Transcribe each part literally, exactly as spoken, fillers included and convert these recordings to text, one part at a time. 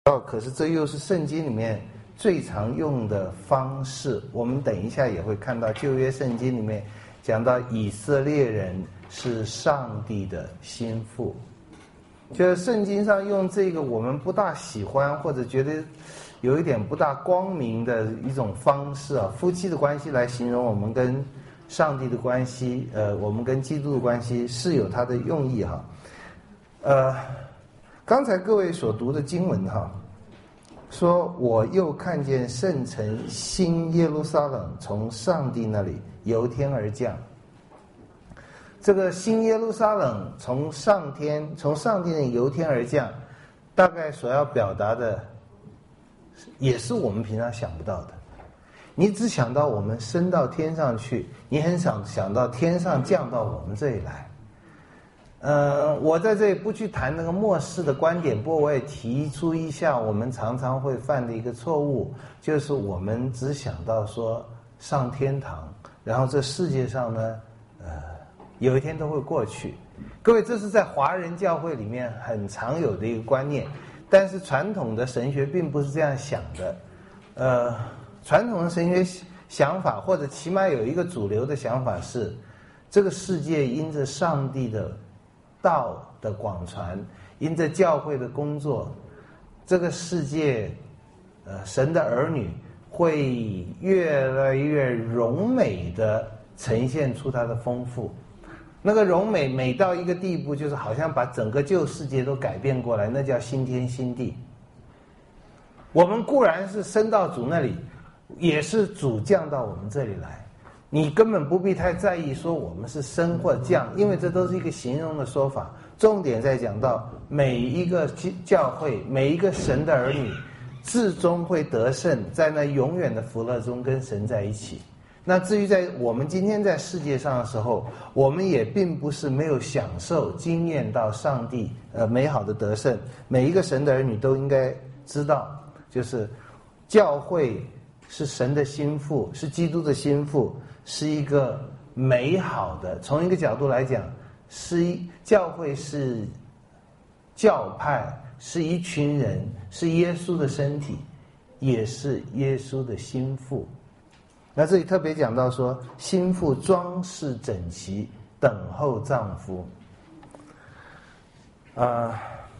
哦，可是这又是圣经里面最常用的方式。我们等一下也会看到旧约圣经里面讲到以色列人是上帝的心腹，就是圣经上用这个我们不大喜欢或者觉得有一点不大光明的一种方式啊，夫妻的关系来形容我们跟上帝的关系，呃，我们跟基督的关系是有它的用意哈。呃，刚才各位所读的经文哈，说我又看见圣城新耶路撒冷从上帝那里由天而降。这个新耶路撒冷从上天从上帝那里由天而降，大概所要表达的也是我们平常想不到的。你只想到我们升到天上去，你很少想到天上降到我们这里来。呃，我在这里不去谈那个末世的观点，不过我也提出一下我们常常会犯的一个错误，就是我们只想到说上天堂，然后这世界上呢，呃，有一天都会过去。各位，这是在华人教会里面很常有的一个观念，但是传统的神学并不是这样想的。呃，传统的神学想法，或者起码有一个主流的想法是，这个世界因着上帝的道的广传，因着教会的工作，这个世界，呃，神的儿女会越来越荣美的呈现出它的丰富。那个荣美美到一个地步，就是好像把整个旧世界都改变过来，那叫新天新地。我们固然是升到主那里，也是主降到我们这里来。你根本不必太在意说我们是升或降，因为这都是一个形容的说法。重点在讲到每一个教会，每一个神的儿女，至终会得胜，在那永远的福乐中跟神在一起。那至于在我们今天在世界上的时候，我们也并不是没有享受经验到上帝呃美好的得胜。每一个神的儿女都应该知道，就是教会是神的心腹，是基督的心腹，是一个美好的。从一个角度来讲，是一教会是教派，是一群人，是耶稣的身体，也是耶稣的心腹。那这里特别讲到说，心腹装饰整齐，等候丈夫。啊、呃，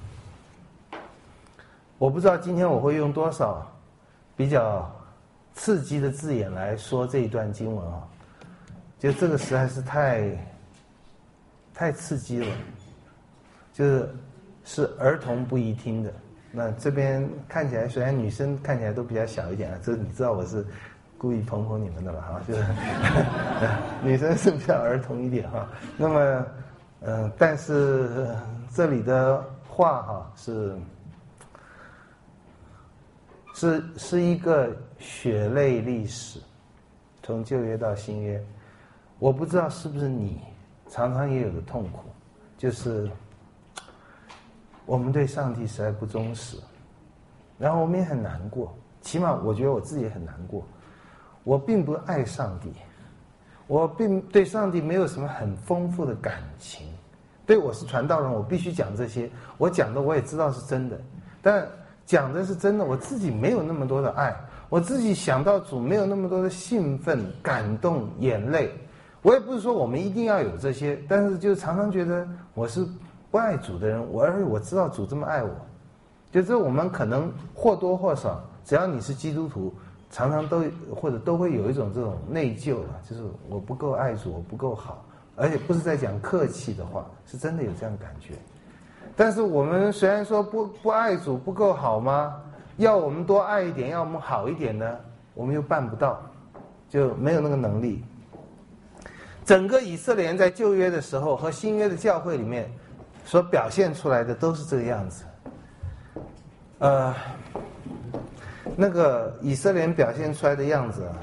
我不知道今天我会用多少比较刺激的字眼来说这一段经文啊，就这个实在是太太刺激了，就是是儿童不宜听的。那这边看起来虽然女生看起来都比较小一点啊，这你知道我是故意捧捧你们的吧哈，就是女生是比较儿童一点哈。那么，嗯、呃，但是、呃、这里的话哈是是是一个血泪历史，从旧约到新约。我不知道是不是你常常也有的痛苦，就是我们对上帝实在不忠实，然后我们也很难过，起码我觉得我自己也很难过。我并不爱上帝，我并对上帝没有什么很丰富的感情。对，我是传道人，我必须讲这些，我讲的我也知道是真的，但讲的是真的，我自己没有那么多的爱，我自己想到主没有那么多的兴奋、感动、眼泪。我也不是说我们一定要有这些，但是就常常觉得我是不爱主的人，我而我知道主这么爱我，就是我们可能或多或少，只要你是基督徒，常常都或者都会有一种这种内疚了，就是我不够爱主，我不够好，而且不是在讲客气的话，是真的有这样感觉。但是我们虽然说不不爱主不够好吗？要我们多爱一点，要我们好一点呢，我们又办不到，就没有那个能力。整个以色列人在旧约的时候和新约的教会里面所表现出来的都是这个样子。呃，那个以色列人表现出来的样子啊，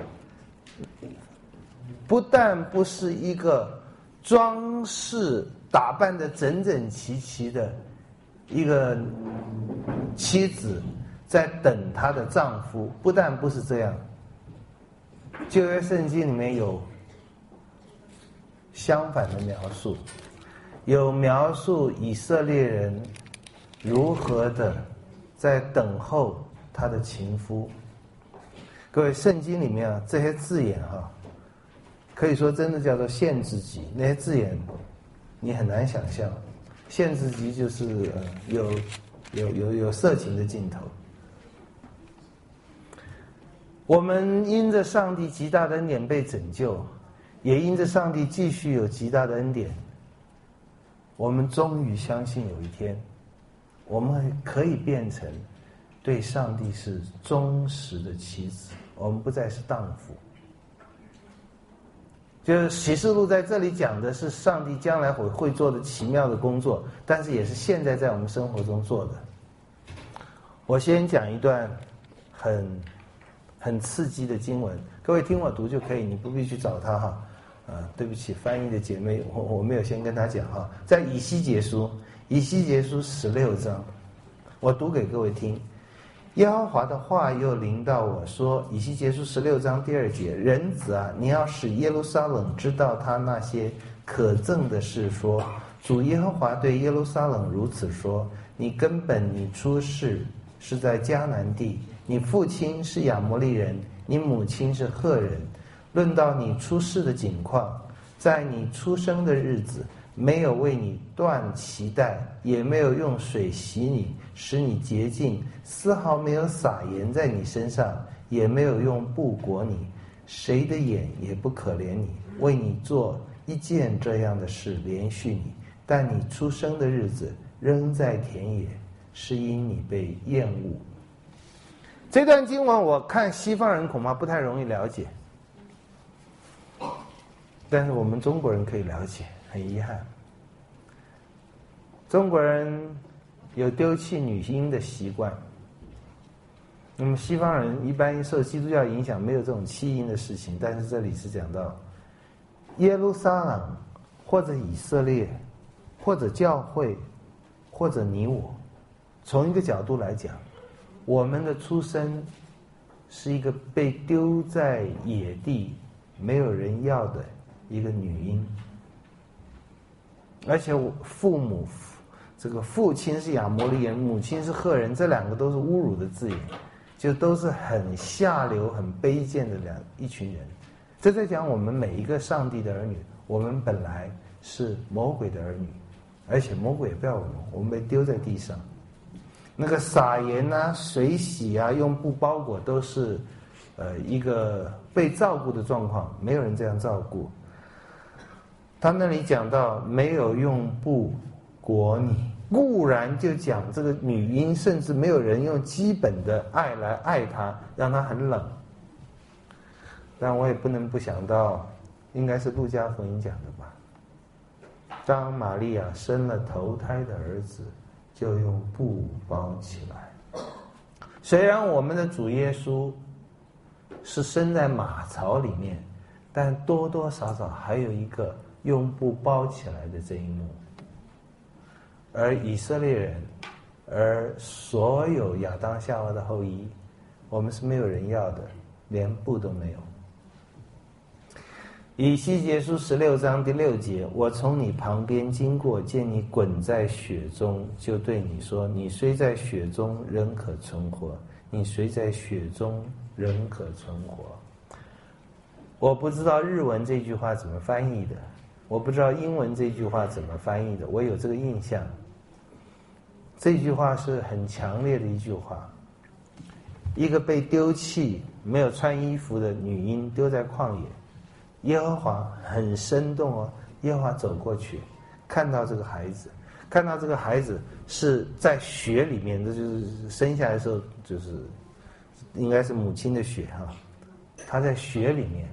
不但不是一个装饰打扮得整整齐齐的一个妻子在等她的丈夫，不但不是这样。旧约圣经里面有相反的描述，有描述以色列人如何的在等候他的情夫。各位，圣经里面啊，这些字眼啊，可以说真的叫做限制级。那些字眼，你很难想象。限制级就是呃有有有有色情的镜头。我们因着上帝极大的恩典被拯救，也因着上帝继续有极大的恩典，我们终于相信有一天，我们可以变成对上帝是忠实的妻子，我们不再是荡妇。就是启示录在这里讲的是上帝将来会会做的奇妙的工作，但是也是现在在我们生活中做的。我先讲一段很很刺激的经文，各位听我读就可以，你不必去找他哈。啊，对不起，翻译的姐妹，我我没有先跟他讲哈。在以西结书，以西结书十六章，我读给各位听。耶和华的话又临到我说，以西结书十六章第二节，人子啊，你要使耶路撒冷知道他那些可憎的事，说，主耶和华对耶路撒冷如此说，你根本你出世是在迦南地，你父亲是亚摩利人，你母亲是赫人。论到你出世的景况，在你出生的日子，没有为你断脐带，也没有用水洗你，使你洁净，丝毫没有撒盐在你身上，也没有用布裹你，谁的眼也不可怜你，为你做一件这样的事连续你。但你出生的日子仍在田野，是因你被厌恶。这段经文我看西方人恐怕不太容易了解，但是我们中国人可以了解。很遗憾，中国人有丢弃女婴的习惯。那么西方人一般受基督教影响，没有这种弃婴的事情。但是这里是讲到耶路撒冷，或者以色列，或者教会，或者你我，从一个角度来讲，我们的出生是一个被丢在野地，没有人要的一个女婴。而且我父母，这个父亲是亚摩利人，母亲是赫人，这两个都是侮辱的字眼，就都是很下流、很卑贱的两一群人。这在讲我们每一个上帝的儿女，我们本来是魔鬼的儿女，而且魔鬼也不要我们，我们被丢在地上。那个撒盐啊、水洗啊、用布包裹，都是呃一个被照顾的状况，没有人这样照顾。他那里讲到没有用布裹你，固然就讲这个女婴，甚至没有人用基本的爱来爱她，让她很冷。但我也不能不想到，应该是路加福音讲的吧。当玛利亚生了头胎的儿子，就用布包起来。虽然我们的主耶稣是生在马槽里面，但多多少少还有一个用布包起来的这一幕。而以色列人，而所有亚当夏娃的后裔，我们是没有人要的，连布都没有。以西结书十六章第六节，我从你旁边经过，见你滚在血中，就对你说，你虽在血中，仍可存活；你虽在血中，仍可存活。我不知道日文这句话怎么翻译的，我不知道英文这句话怎么翻译的，我有这个印象。这句话是很强烈的一句话。一个被丢弃、没有穿衣服的女婴丢在旷野，耶和华很生动哦，耶和华走过去，看到这个孩子，看到这个孩子是在血里面的，就是生下来的时候就是应该是母亲的血哈，他在血里面，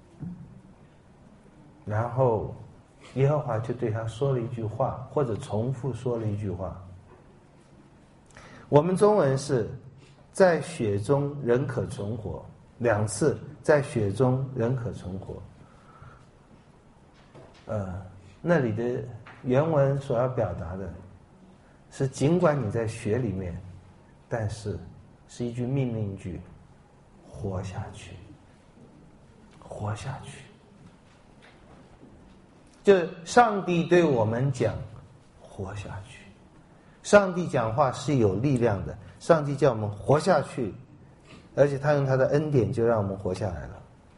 然后耶和华就对他说了一句话，或者重复说了一句话。我们中文是在血中仍可存活，两次在血中仍可存活。呃，那里的原文所要表达的是，尽管你在血里面，但是是一句命令句，活下去，活下去。就是上帝对我们讲，活下去。上帝讲话是有力量的， 上帝叫我们活下去，而且他用他的恩典就让我们活下来了。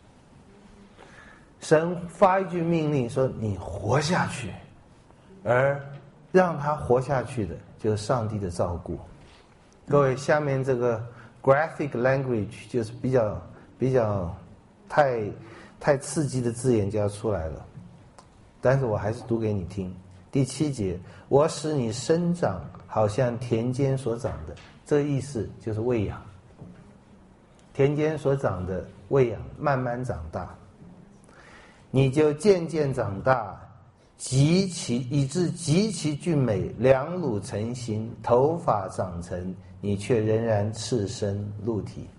神发一句命令说你活下去，而让他活下去的就是上帝的照顾。各位，下面这个 graphic language 就是比较比较太太刺激的字眼就要出来了，但是我还是读给你听。第七节，我使你生长好像田间所长的，这个意思就是喂养。田间所长的喂养，慢慢长大，你就渐渐长大，极其以致极其俊美，两乳成形，头发长成，你却仍然赤身露体。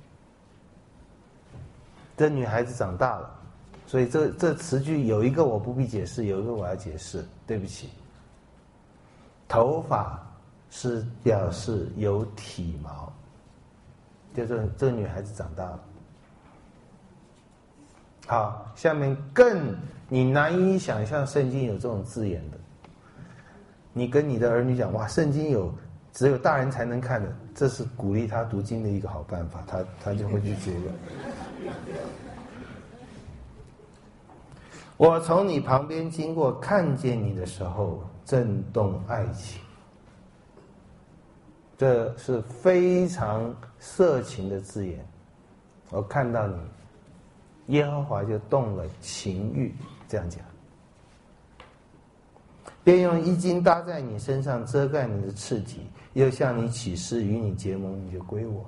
这女孩子长大了，所以这这词句有一个我不必解释，有一个我要解释，对不起。头发是表示有体毛，就这这个女孩子长大了。好，下面更你难以想象圣经有这种字眼的，你跟你的儿女讲，哇，圣经有只有大人才能看的，这是鼓励他读经的一个好办法，他他就会去读了。我从你旁边经过，看见你的时候，震动爱情。这是非常色情的字眼。我看到你，耶和华就动了情欲，这样讲。便用衣襟搭在你身上，遮盖你的赤体，又向你起誓，与你结盟，你就归我。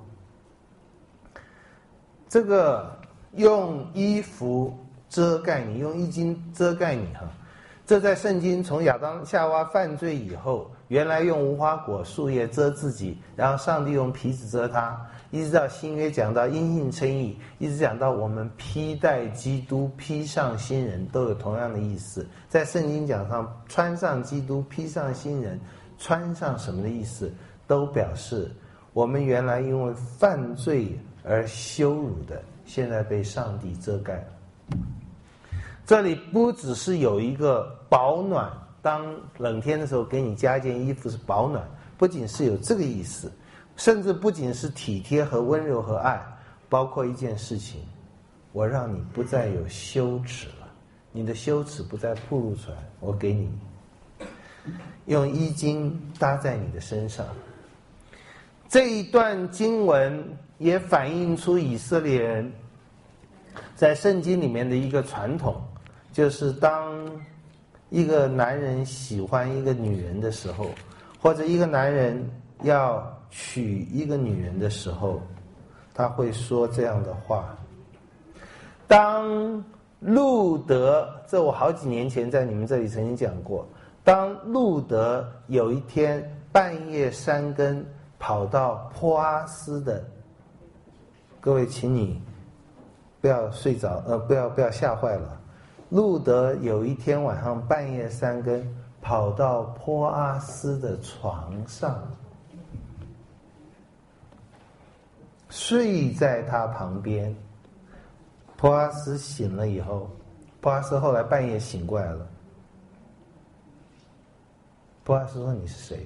这个用衣服遮盖你，用衣襟遮盖你哈，这在圣经从亚当夏娃犯罪以后，原来用无花果树叶遮自己，然后上帝用皮子遮他，一直到新约讲到因信称义，一直讲到我们披戴基督，披上新人，都有同样的意思。在圣经讲上，穿上基督，披上新人，穿上什么的意思，都表示我们原来因为犯罪而羞辱的，现在被上帝遮盖了。这里不只是有一个保暖，当冷天的时候给你加一件衣服是保暖，不仅是有这个意思，甚至不仅是体贴和温柔和爱，包括一件事情，我让你不再有羞耻了，你的羞耻不再暴露出来，我给你用衣襟搭在你的身上。这一段经文也反映出以色列人在圣经里面的一个传统，就是当一个男人喜欢一个女人的时候，或者一个男人要娶一个女人的时候，他会说这样的话。当路德，这我好几年前在你们这里曾经讲过，当路德有一天半夜三更跑到波阿斯的，各位请你不要睡着，呃，不要不要吓坏了。路德有一天晚上半夜三更跑到波阿斯的床上，睡在他旁边。波阿斯醒了以后，波阿斯后来半夜醒过来了。波阿斯说：“你是谁？”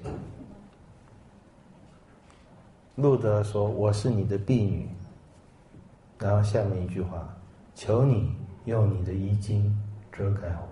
路德说：“我是你的婢女。”然后下面一句话：“求你用你的衣襟遮盖我。”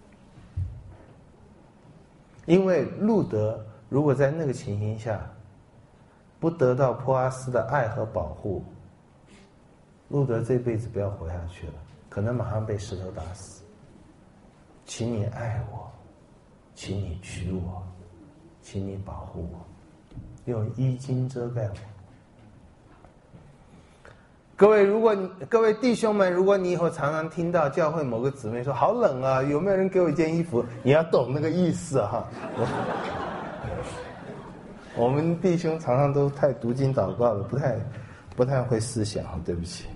因为路德如果在那个情形下不得到波阿斯的爱和保护，路德这辈子不要活下去了，可能马上被石头打死。请你爱我，请你娶我，请你保护我，用衣襟遮盖我。各位，如果你各位弟兄们，如果你以后常常听到教会某个姊妹说好冷啊，有没有人给我一件衣服？你要懂那个意思哈。我们弟兄常常都太读经祷告了，不太不太会思想，对不起。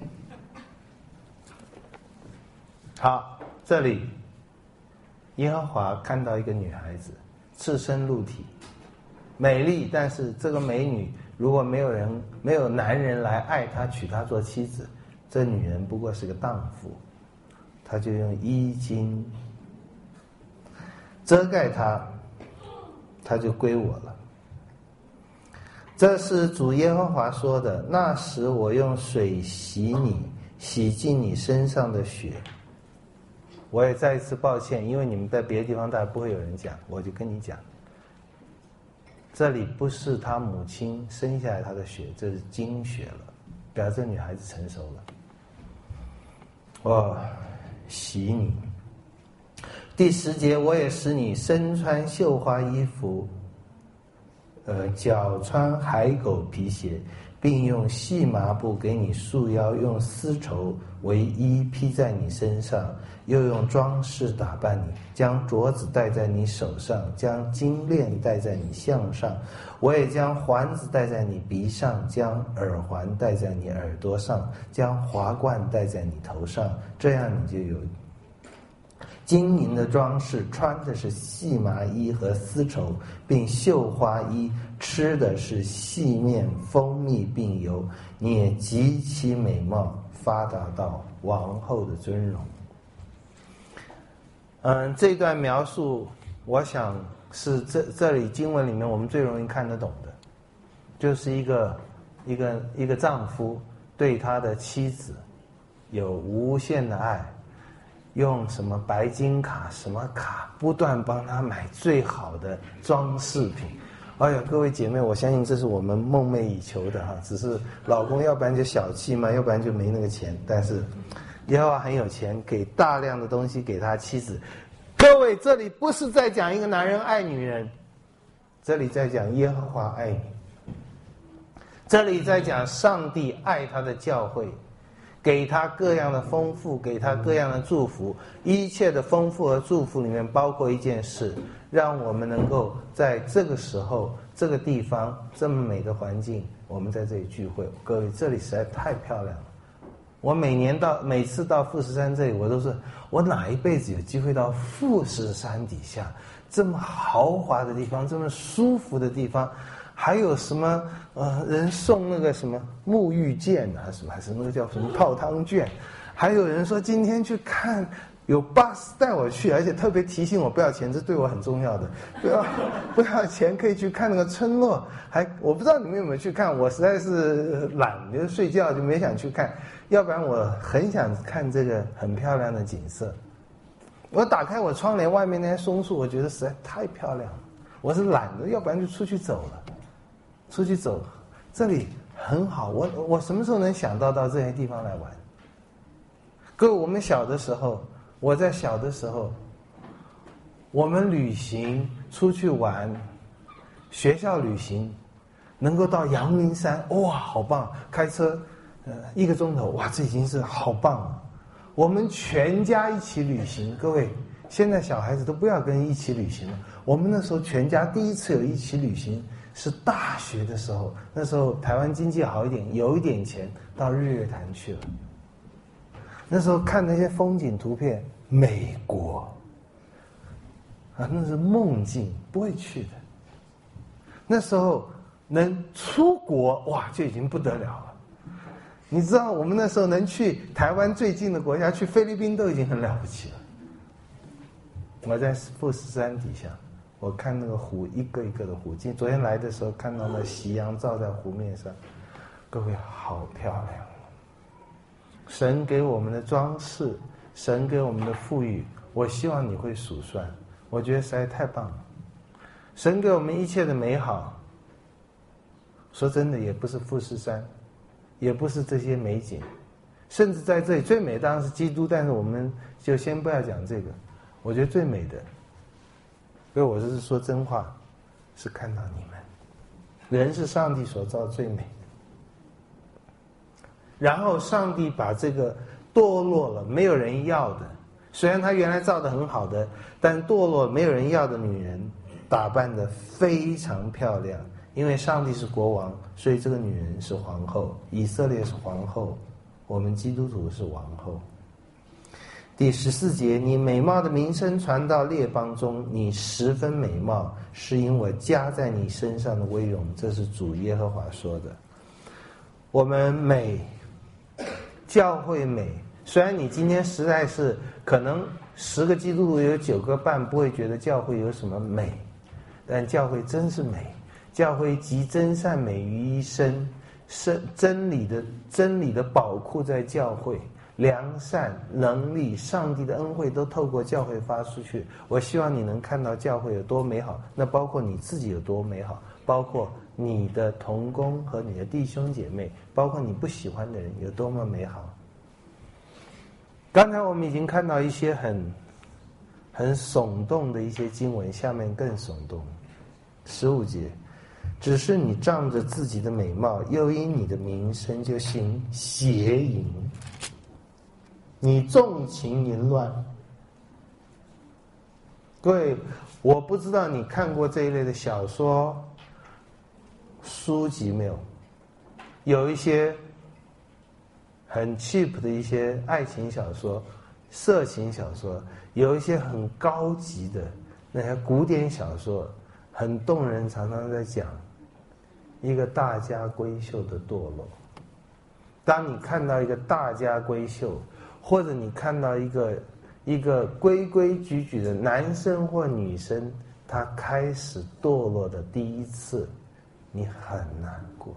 好，这里耶和华看到一个女孩子赤身露体，美丽，但是这个美女如果没有人没有男人来爱她，娶她做妻子，这女人不过是个荡妇，他就用衣襟遮盖她，她就归我了。 这是主耶和华说的。那时我用水洗你，洗净你身上的血。我也再一次抱歉，因为你们在别的地方大家不会有人讲，我就跟你讲，这里不是他母亲生下来他的血，这是经血了，表示这女孩子成熟了。我洗你。第十节，我也使你身穿绣花衣服，呃，脚穿海狗皮鞋，并用细麻布给你束腰，用丝绸为衣披在你身上，又用装饰打扮你，将镯子戴在你手上，将金链戴在你项上，我也将环子戴在你鼻上，将耳环戴在你耳朵上，将华冠戴在你头上，这样你就有金银的装饰，穿的是细麻衣和丝绸，并绣花衣，吃的是细面、蜂蜜并油，你也极其美貌，发达到王后的尊荣。嗯，这段描述，我想是这这里经文里面我们最容易看得懂的，就是一个一个一个丈夫对他的妻子有无限的爱。用什么白金卡什么卡不断帮他买最好的装饰品。哎呀，各位姐妹，我相信这是我们梦寐以求的哈，只是老公要不然就小气嘛，要不然就没那个钱，但是耶和华很有钱，给大量的东西给他妻子。各位，这里不是在讲一个男人爱女人，这里在讲耶和华爱你，这里在讲上帝爱他的教会，给他各样的丰富，给他各样的祝福。一切的丰富和祝福里面包括一件事，让我们能够在这个时候这个地方这么美的环境，我们在这里聚会。各位，这里实在太漂亮了。我每年到每次到富士山这里，我都是我哪一辈子有机会到富士山底下这么豪华的地方，这么舒服的地方，还有什么呃人送那个什么沐浴券啊，什么还是那个叫什么泡汤券，还有人说今天去看，有巴士带我去，而且特别提醒我不要钱，这对我很重要的，不要不要钱可以去看那个村落。还我不知道你们有没有去看，我实在是懒，就是睡觉就没想去看，要不然我很想看这个很漂亮的景色。我打开我窗帘，外面那些松树，我觉得实在太漂亮了。我是懒的，要不然就出去走了。出去走，这里很好。我我什么时候能想到到这些地方来玩？各位，我们小的时候，我在小的时候，我们旅行出去玩，学校旅行，能够到阳明山，哇，好棒！开车，呃，一个钟头，哇，这已经是好棒了。我们全家一起旅行，各位，现在小孩子都不要跟一起旅行了。我们那时候全家第一次有一起旅行。是大学的时候，那时候台湾经济好一点，有一点钱，到日月潭去了。那时候看那些风景图片，美国啊，那是梦境，不会去的。那时候能出国，哇，就已经不得了了。你知道，我们那时候能去台湾最近的国家，去菲律宾都已经很了不起了。我在富士山底下。我看那个湖，一个一个的湖。今昨天来的时候看到那夕阳照在湖面上，各位好漂亮。神给我们的装饰，神给我们的富裕，我希望你会数算，我觉得实在太棒了。神给我们一切的美好，说真的也不是富士山，也不是这些美景，甚至在这里最美当然是基督，但是我们就先不要讲这个。我觉得最美的，所以我是说真话，是看到你们，人是上帝所造最美的。然后上帝把这个堕落了没有人要的，虽然他原来造的很好的，但堕落没有人要的女人打扮得非常漂亮。因为上帝是国王，所以这个女人是皇后，以色列是皇后，我们基督徒是王后。第十四节，你美貌的名声传到列邦中，你十分美貌，是因我加在你身上的威荣。这是主耶和华说的。我们美，教会美，虽然你今天实在是可能十个基督徒有九个半不会觉得教会有什么美，但教会真是美。 教会集真善美于一身，是真理的真理的宝库在教会，良善能力上帝的恩惠都透过教会发出去。我希望你能看到教会有多美好，那包括你自己有多美好，包括你的同工和你的弟兄姐妹，包括你不喜欢的人有多么美好。刚才我们已经看到一些很很耸动的一些经文，下面更耸动。十五节，只是你仗着自己的美貌，又因你的名声就行邪淫，你纵情淫乱。各位，我不知道你看过这一类的小说书籍没有？有一些很 cheap 的一些爱情小说、色情小说，有一些很高级的那些古典小说，很动人，常常在讲一个大家闺秀的堕落。当你看到一个大家闺秀，或者你看到一个一个规规矩矩的男生或女生，他开始堕落的第一次，你很难过。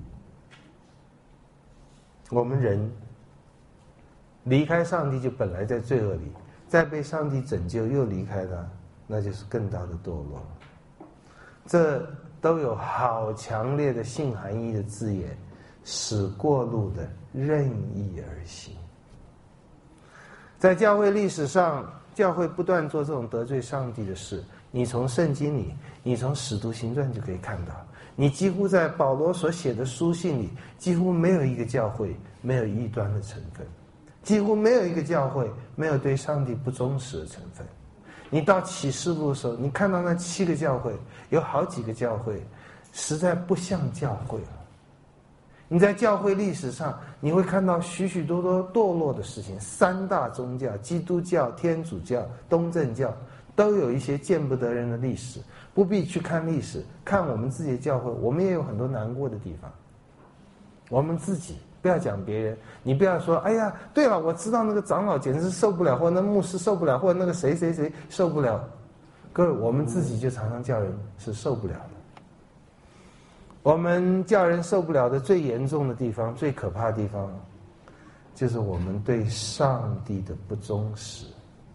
我们人离开上帝就本来在罪恶里，再被上帝拯救又离开他，那就是更大的堕落。这都有好强烈的性含义的字眼，使过路的任意而行。在教会历史上，教会不断做这种得罪上帝的事，你从圣经里，你从使徒行传就可以看到。你几乎在保罗所写的书信里，几乎没有一个教会没有异端的成分，几乎没有一个教会没有对上帝不忠实的成分。你到启示录的时候，你看到那七个教会，有好几个教会实在不像教会了。你在教会历史上，你会看到许许多多堕落的事情。三大宗教，基督教、天主教、东正教，都有一些见不得人的历史。不必去看历史，看我们自己的教会，我们也有很多难过的地方。我们自己不要讲别人，你不要说，哎呀，对了，我知道那个长老简直是受不了，或者那牧师受不了，或者那个谁谁谁受不了。各位，我们自己就常常叫人是受不了的。我们叫人受不了的最严重的地方，最可怕的地方，就是我们对上帝的不忠实，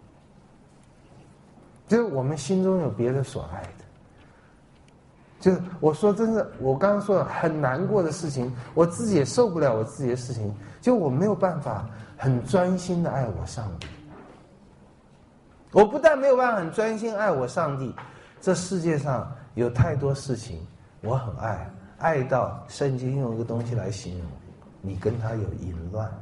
就是我们心中有别的所爱的。就是我说真的，我刚刚说的很难过的事情，我自己也受不了我自己的事情，就我没有办法很专心的爱我上帝。我不但没有办法很专心爱我上帝，这世界上有太多事情我很爱，爱到圣经用一个东西来形容，你跟他有淫乱、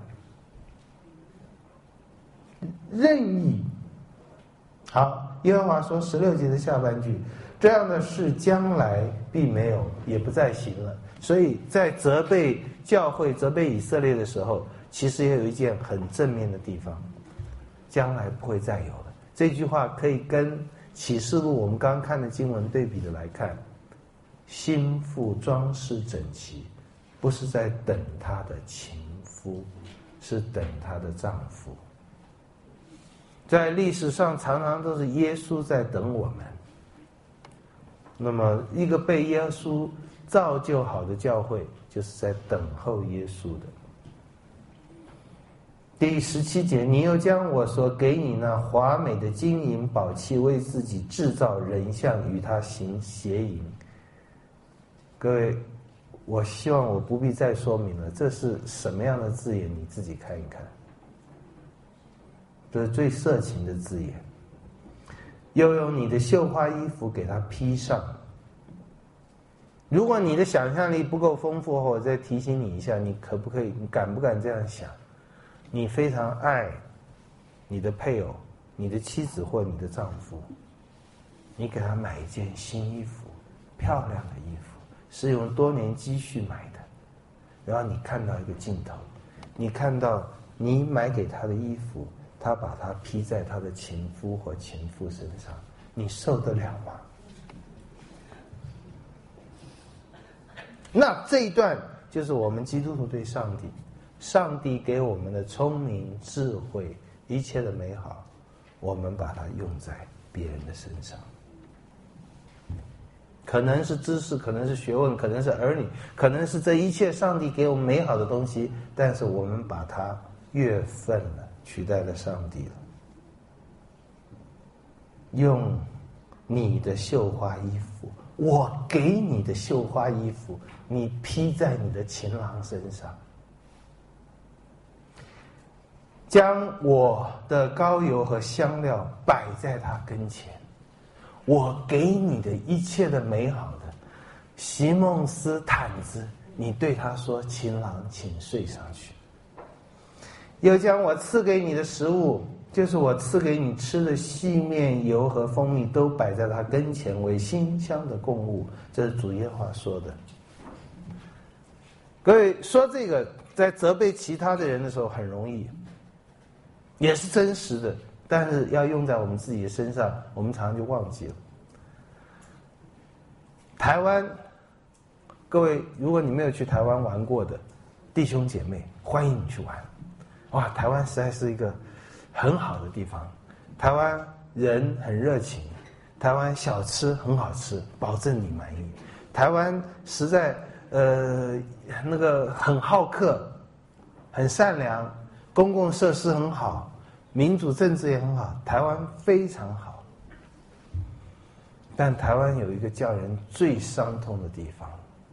任意。好，耶和华说十六节的下半句，这样的事将来必没有，也不再行了。所以在责备教会、责备以色列的时候，其实也有一件很正面的地方，将来不会再有了。这句话可以跟启示录我们刚刚看的经文对比的来看，心腹装饰整齐，不是在等她的情夫，是等她的丈夫。在历史上常常都是耶稣在等我们。那么一个被耶稣造就好的教会，就是在等候耶稣的。第十七节，你又将我所给你那华美的金银宝器为自己制造人像，与他行邪淫。各位，我希望我不必再说明了，这是什么样的字眼，你自己看一看。这是最色情的字眼。又用你的绣花衣服给它披上。如果你的想象力不够丰富，我再提醒你一下，你可不可以，你敢不敢这样想？你非常爱你的配偶、你的妻子或你的丈夫，你给他买一件新衣服，漂亮的衣服，是用多年积蓄买的，然后你看到一个镜头，你看到你买给他的衣服，他把它披在他的情夫或情妇身上，你受得了吗？那这一段就是我们基督徒对上帝，上帝给我们的聪明、智慧，一切的美好，我们把它用在别人的身上。 可能是知识，可能是学问，可能是儿女，可能是这一切上帝给我们美好的东西，但是我们把它越分了，取代了上帝了。用你的绣花衣服，我给你的绣花衣服，你披在你的情郎身上，将我的膏油和香料摆在他跟前，我给你的一切的美好的席梦思毯子，你对他说：“情郎，请睡上去。”又将我赐给你的食物，就是我赐给你吃的细面、油和蜂蜜，都摆在他跟前为馨香的供物。这是主耶和华说的。各位说这个，在责备其他的人的时候很容易，也是真实的，但是要用在我们自己的身上，我们常常就忘记了。台湾，各位，如果你没有去台湾玩过的弟兄姐妹，欢迎你去玩。哇，台湾实在是一个很好的地方，台湾人很热情，台湾小吃很好吃，保证你满意。台湾实在呃那个很好客，很善良，公共设施很好，民主政治也很好，台湾非常好。但台湾有一个叫人最伤痛的地方，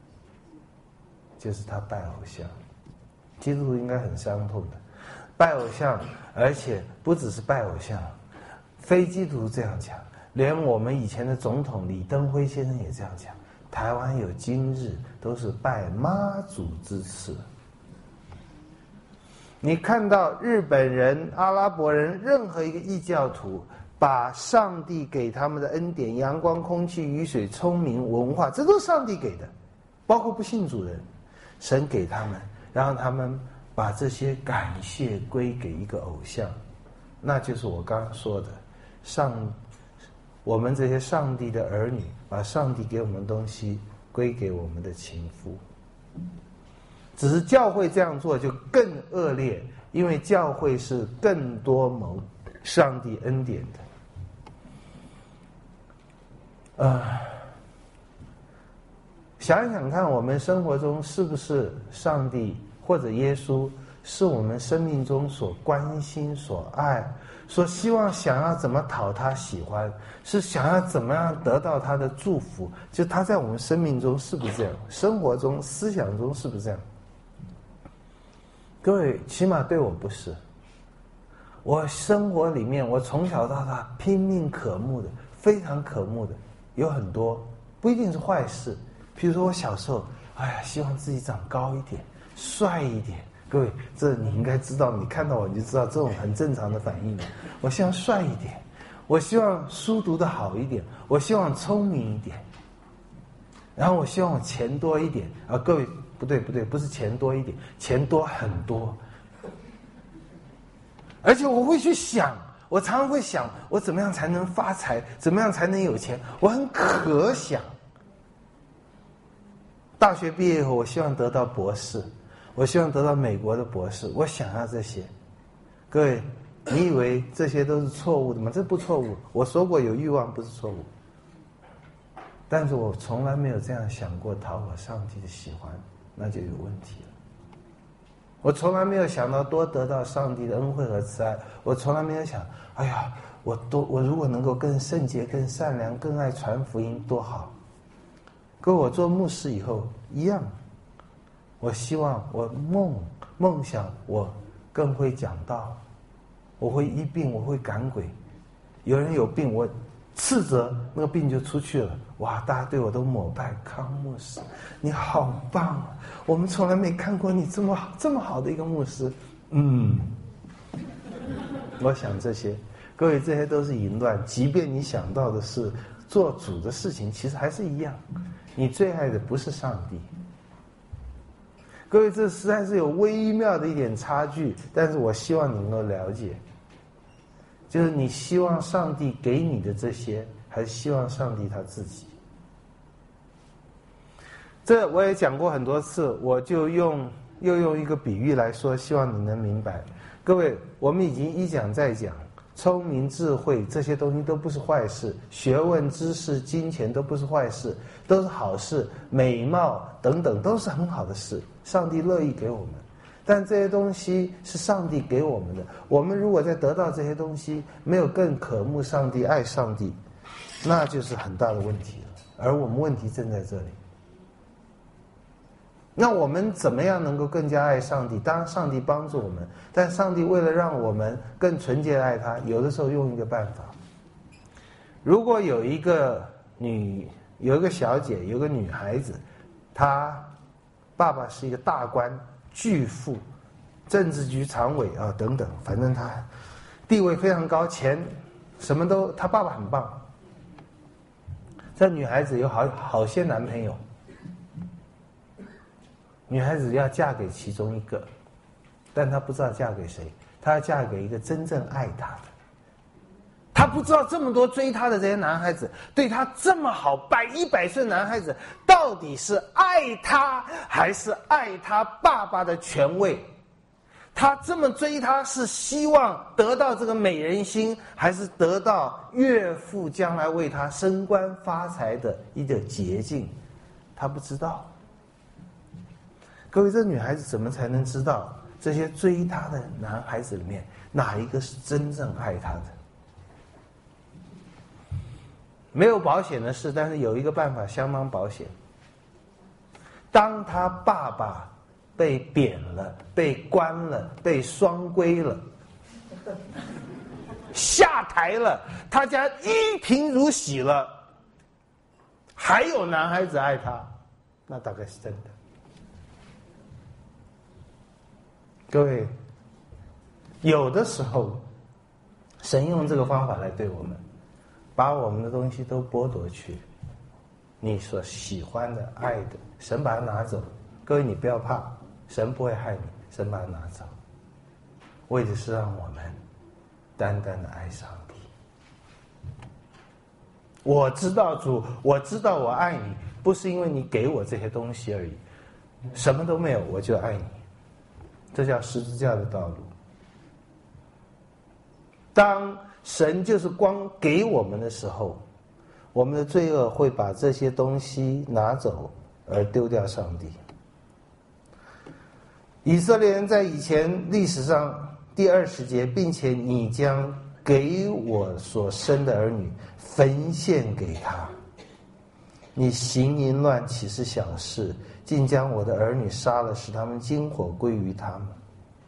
就是他拜偶像。基督徒应该很伤痛的，拜偶像，而且不只是拜偶像，非基督徒这样讲，连我们以前的总统李登辉先生也这样讲，台湾有今日都是拜妈祖之赐。你看到日本人、阿拉伯人，任何一个异教徒把上帝给他们的恩典，阳光、空气、雨水、聪明、文化，这都是上帝给的，包括不信主人，神给他们，然后他们把这些感谢归给一个偶像，那就是我刚刚说的，上我们这些上帝的儿女，把上帝给我们的东西归给我们的情妇。只是教会这样做就更恶劣，因为教会是更多蒙上帝恩典的。呃，想一想看，我们生活中是不是上帝或者耶稣是我们生命中所关心、所爱、所希望想要怎么讨他喜欢，是想要怎么样得到他的祝福？就他在我们生命中是不是这样？生活中、思想中是不是这样？各位，起码对我不是。我生活里面，我从小到大拼命渴慕的，非常渴慕的有很多，不一定是坏事。比如说我小时候，哎呀，希望自己长高一点，帅一点。各位，这你应该知道，你看到我你就知道，这种很正常的反应。我希望帅一点，我希望书读得好一点，我希望聪明一点，然后我希望我钱多一点啊！各位，不对不对，不是钱多一点，钱多很多。而且我会去想，我常常会想，我怎么样才能发财，怎么样才能有钱，我很可想。大学毕业以后，我希望得到博士，我希望得到美国的博士，我想要这些。各位，你以为这些都是错误的吗？这不错误。我说过有欲望不是错误，但是我从来没有这样想过讨我上帝的喜欢，那就有问题了。我从来没有想到多得到上帝的恩惠和慈爱，我从来没有想，哎呀，我多我如果能够更圣洁、更善良、更爱传福音，多好。跟我做牧师以后一样，我希望我梦梦想我更会讲道，我会医病，我会赶鬼。有人有病，我斥责那个病就出去了。哇，大家对我都膜拜，康牧师，你好棒啊！我们从来没看过你这么这么好的一个牧师。嗯，我想这些，各位，这些都是淫乱。即便你想到的是做主的事情，其实还是一样。你最爱的不是上帝。各位，这实在是有微妙的一点差距，但是我希望你能够了解，就是你希望上帝给你的这些，还是希望上帝他自己？这我也讲过很多次，我就用又用一个比喻来说，希望你能明白。各位，我们已经一讲再讲， 聪明、智慧这些东西都不是坏事，学问、知识、金钱都不是坏事，都是好事，美貌等等都是很好的事，上帝乐意给我们。但这些东西是上帝给我们的，我们如果在得到这些东西没有更渴慕上帝、爱上帝，那就是很大的问题了。而我们问题正在这里。那我们怎么样能够更加爱上帝？当然上帝帮助我们，但上帝为了让我们更纯洁地爱他，有的时候用一个办法。如果有一个女有一个小姐，有个女孩子，她爸爸是一个大官巨富，政治局常委啊等等，反正她地位非常高，钱什么都，她爸爸很棒。这女孩子有好好些男朋友，女孩子要嫁给其中一个，但她不知道嫁给谁，她要嫁给一个真正爱她的。她不知道这么多追她的这些男孩子对她这么好，百依百顺男孩子到底是爱她还是爱她爸爸的权位？她这么追她是希望得到这个美人心，还是得到岳父将来为她升官发财的一个捷径？她不知道。各位，这女孩子怎么才能知道这些追她的男孩子里面哪一个是真正爱她的？没有保险的事，但是有一个办法相当保险。当她爸爸被贬了、被关了、被双规了、下台了，他家一贫如洗了，还有男孩子爱他，那大概是真的。各位，有的时候神用这个方法来对我们，把我们的东西都剥夺去，你所喜欢的、爱的，神把它拿走。各位，你不要怕，神不会害你，神把它拿走，为的是让我们单单的爱上帝。我知道主，我知道我爱你，不是因为你给我这些东西而已，什么都没有我就爱你，这叫十字架的道路。当神就是光给我们的时候，我们的罪恶会把这些东西拿走，而丢掉上帝。以色列人在以前历史上第二十节，并且你将给我所生的儿女焚献给他，你行淫乱岂是小事？竟将我的儿女杀了，使他们经火归于他们。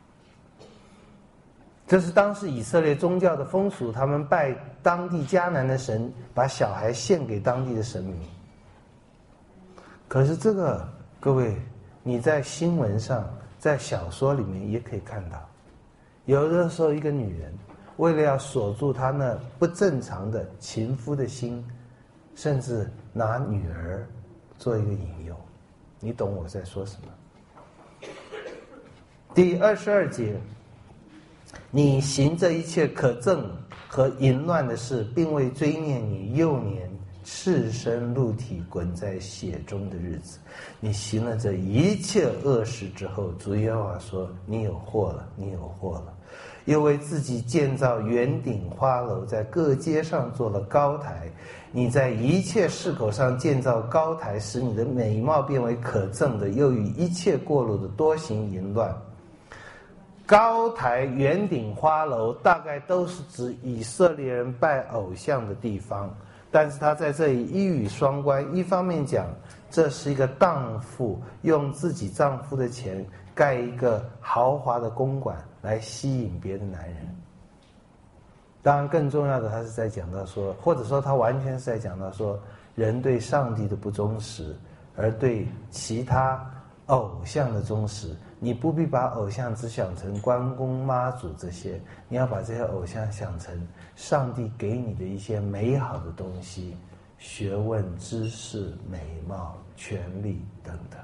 这是当时以色列宗教的风俗，他们拜当地迦南的神，把小孩献给当地的神明。可是这个，各位，你在新闻上、在小说里面也可以看到，有的时候一个女人为了要锁住她那不正常的情夫的心，甚至拿女儿做一个引诱。你懂我在说什么？第二十二节，你行这一切可憎和淫乱的事，并未追念你幼年赤身露体滚在血中的日子。你行了这一切恶事之后，主耶和华说：你有祸了，你有祸了。又为自己建造圆顶花楼，在各街上做了高台。你在一切市口上建造高台，使你的美貌变为可憎的，又与一切过路的多行淫乱。高台、圆顶花楼大概都是指以色列人拜偶像的地方，但是他在这里一语双关，一方面讲这是一个荡妇用自己丈夫的钱盖一个豪华的公馆来吸引别的男人。当然更重要的，他是在讲到说，或者说他完全是在讲到说，人对上帝的不忠实，而对其他偶像的忠实。你不必把偶像只想成关公妈祖这些，你要把这些偶像想成上帝给你的一些美好的东西，学问、知识、美貌、权力等等。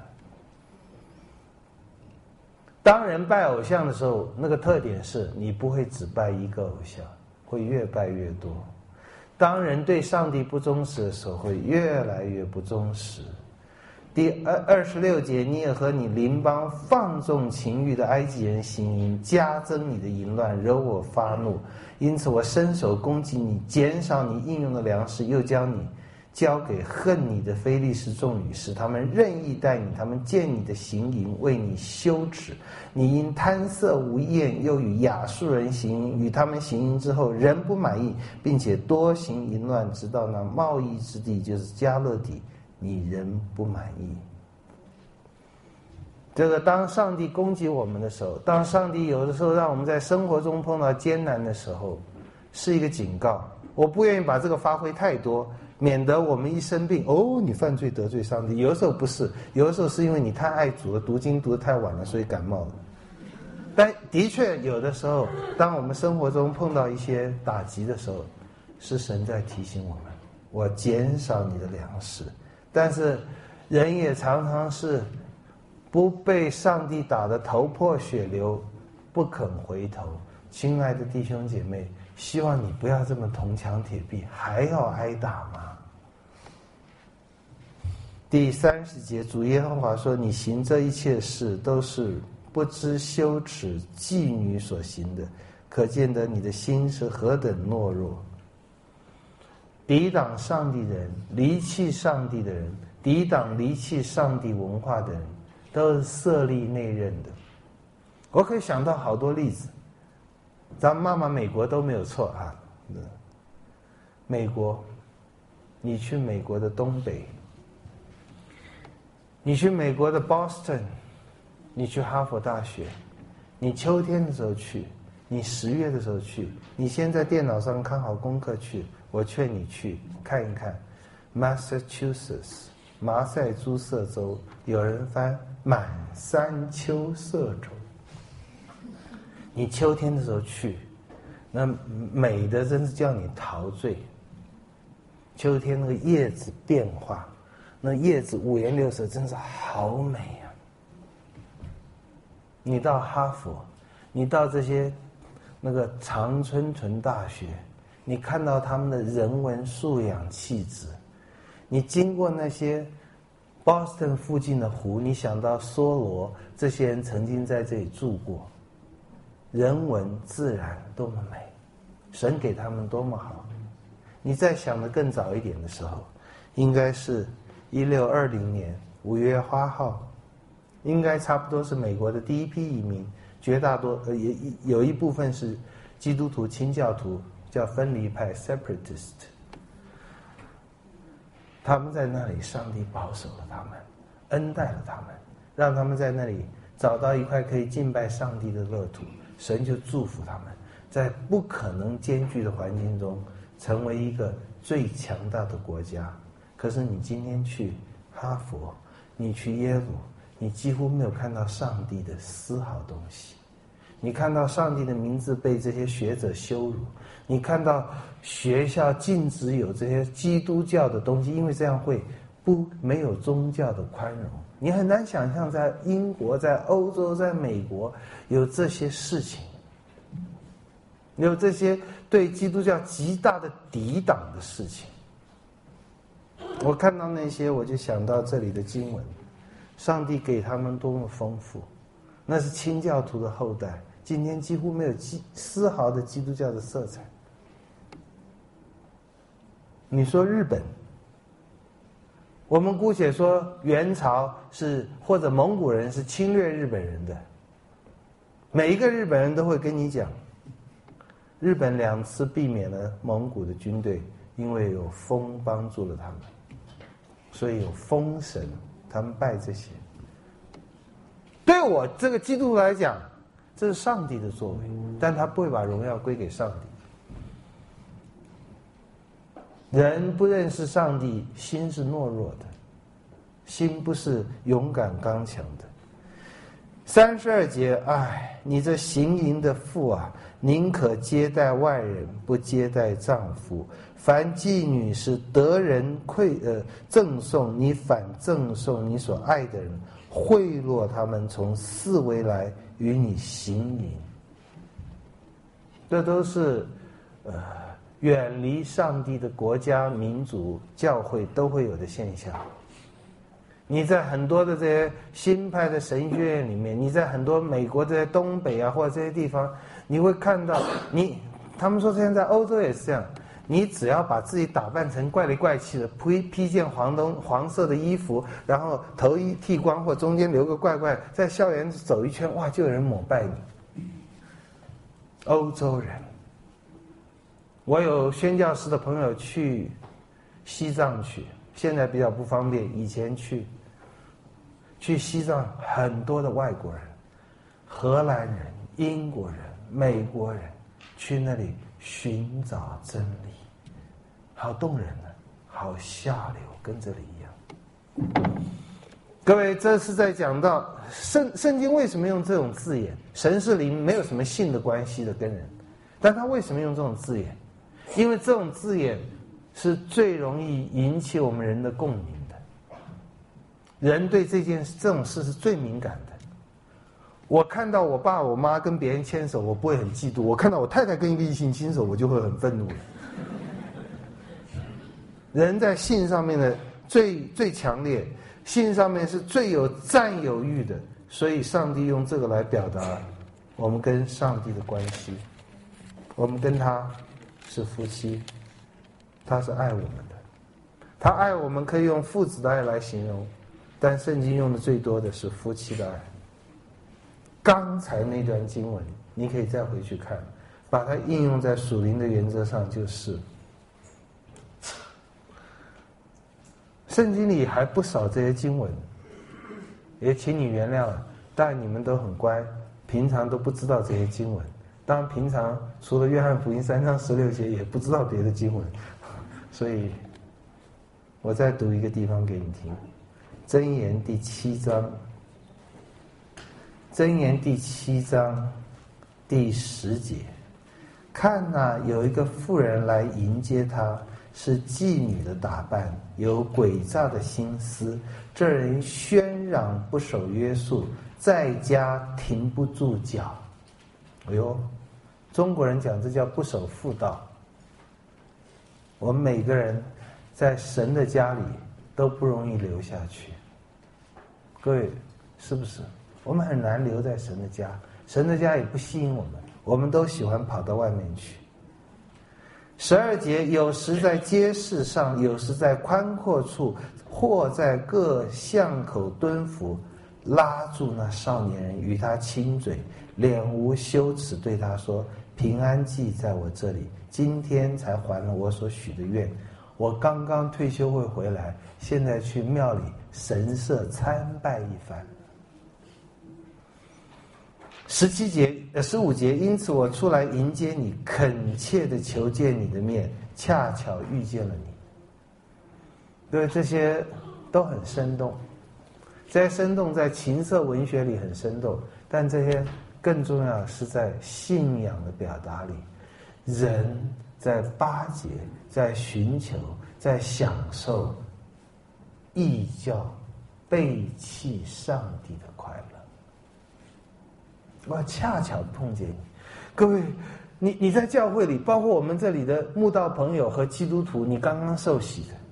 当人拜偶像的时候，那个特点是你不会只拜一个偶像，会越拜越多。当人对上帝不忠实的时候，会越来越不忠实。 第二二十六节，你也和你邻邦放纵情欲的埃及人行淫，加增你的淫乱，惹我发怒。因此我伸手攻击你，减少你应用的粮食，又将你交给恨你的非利士众女，使他们任意待你，他们见你的行淫，为你羞耻。你因贪色无厌，又与亚述人行淫，与他们行淫之后仍不满意，并且多行淫乱，直到那贸易之地，就是迦勒底，你仍不满意。这个当上帝攻击我们的时候，当上帝有的时候让我们在生活中碰到艰难的时候，是一个警告。我不愿意把这个发挥太多，免得我们一生病，哦，你犯罪得罪上帝。有的时候不是，有的时候是因为你太爱主了，读经读得太晚了，所以感冒了。但的确有的时候，当我们生活中碰到一些打击的时候，是神在提醒我们，我减少你的粮食。但是人也常常是不被上帝打得头破血流，不肯回头。亲爱的弟兄姐妹，希望你不要这么铜墙铁壁，还要挨打吗？第三十节，主耶和华说，你行这一切事都是不知羞耻妓女所行的，可见得你的心是何等懦弱。抵挡上帝的人，离弃上帝的人，抵挡离弃上帝文化的人，都是色厉内荏的。我可以想到好多例子，咱骂骂美国都没有错啊。美国，你去美国的东北，你去美国的 Boston， 你去哈佛大学，你秋天的时候去，你十月的时候去，你先在电脑上看好功课去，我劝你去看一看 Massachusetts 麻塞诸塞州，有人翻满山秋色州。你秋天的时候去，那美的真是叫你陶醉。秋天那个叶子变化，那叶子五颜六色，真是好美啊。你到哈佛，你到这些那个常春藤大学，你看到他们的人文素养气质，你经过那些 Boston 附近的湖，你想到梭罗，这些人曾经在这里住过，人文自然多么美，神给他们多么好。你再想得更早一点的时候，应该是一六二零年五月花号，应该差不多是美国的第一批移民，绝大多呃也有一部分是基督徒清教徒，叫分离派 separatist。他们在那里，上帝保守了他们，恩待了他们，让他们在那里找到一块可以敬拜上帝的乐土，神就祝福他们，在不可能艰巨的环境中，成为一个最强大的国家。可是你今天去哈佛，你去耶鲁，你几乎没有看到上帝的丝毫东西。你看到上帝的名字被这些学者羞辱，你看到学校禁止有这些基督教的东西，因为这样会不没有宗教的宽容。你很难想象在英国、在欧洲、在美国有这些事情，有这些对基督教极大的抵挡的事情。我看到那些，我就想到这里的经文，上帝给他们多么丰富，那是清教徒的后代，今天几乎没有丝毫的基督教的色彩。你说日本，我们姑且说元朝是或者蒙古人是侵略日本人的，每一个日本人都会跟你讲，日本两次避免了蒙古的军队，因为有风帮助了他们，所以有风神，他们拜这些。对我这个基督徒来讲，这是上帝的作为，但他不会把荣耀归给上帝。人不认识上帝，心是懦弱的，心不是勇敢刚强的。三十二节，唉，你这行淫的妇啊，宁可接待外人，不接待丈夫。凡妓女是得人馈呃赠送，你反赠送你所爱的人，贿赂他们从四围来与你行淫。这都是呃远离上帝的国家、民族、教会都会有的现象。 你在很多的这些新派的神学院里面，你在很多美国这些东北啊或者这些地方，你会看到你，他们说现在欧洲也是这样，你只要把自己打扮成怪里怪气的，披披件黄东黄色的衣服，然后头一剃光或中间留个怪怪，在校园走一圈，哇，就有人膜拜你。欧洲人，我有宣教师的朋友去西藏去，现在比较不方便，以前去去西藏很多的外国人，荷兰人、英国人、美国人去那里寻找真理，好动人呢、啊，好下流，跟这里一样。各位，这是在讲到圣圣经为什么用这种字眼？神是灵，没有什么性的关系的跟人，但他为什么用这种字眼？因为这种字眼是最容易引起我们人的共鸣的。人对这件这种事是最敏感的。我看到我爸我妈跟别人牵手，我不会很嫉妒；我看到我太太跟一个异性牵手，我就会很愤怒了。人在性上面的最最强烈，性上面是最有占有欲的，所以上帝用这个来表达我们跟上帝的关系。我们跟他是夫妻，他是爱我们的，他爱我们可以用父子的爱来形容，但圣经用的最多的是夫妻的爱。刚才那段经文你可以再回去看，把它应用在属灵的原则上，就是圣经里还不少这些经文，也请你原谅，但你们都很乖，平常都不知道这些经文。当然平常除了约翰福音三章十六节也不知道别的经文，所以我再读一个地方给你听。箴言第七章，箴言第七章第十节，看哪，有一个妇人来迎接他，是妓女的打扮，有诡诈的心思，这人喧嚷不守约束，在家停不住脚。哎呦，中国人讲这叫不守妇道。我们每个人在神的家里都不容易留下去，各位是不是？我们很难留在神的家，神的家也不吸引我们，我们都喜欢跑到外面去。十二节，有时在街市上，有时在宽阔处，或在各巷口蹲伏，拉住那少年人，与他亲嘴，脸无羞耻，对他说：平安祭在我这里，今天才还了我所许的愿。我刚刚退休会回来，现在去庙里神社参拜一番。十七节呃十五节，因此我出来迎接你，恳切的求见你的面，恰巧遇见了你。对，这些都很生动，这些生动在情色文学里很生动，但这些更重要是在信仰的表达里，人在巴结，在寻求，在享受异教背弃上帝的快乐。我恰巧碰见你，各位，你你在教会里，包括我们这里的慕道朋友和基督徒，你刚刚受洗的，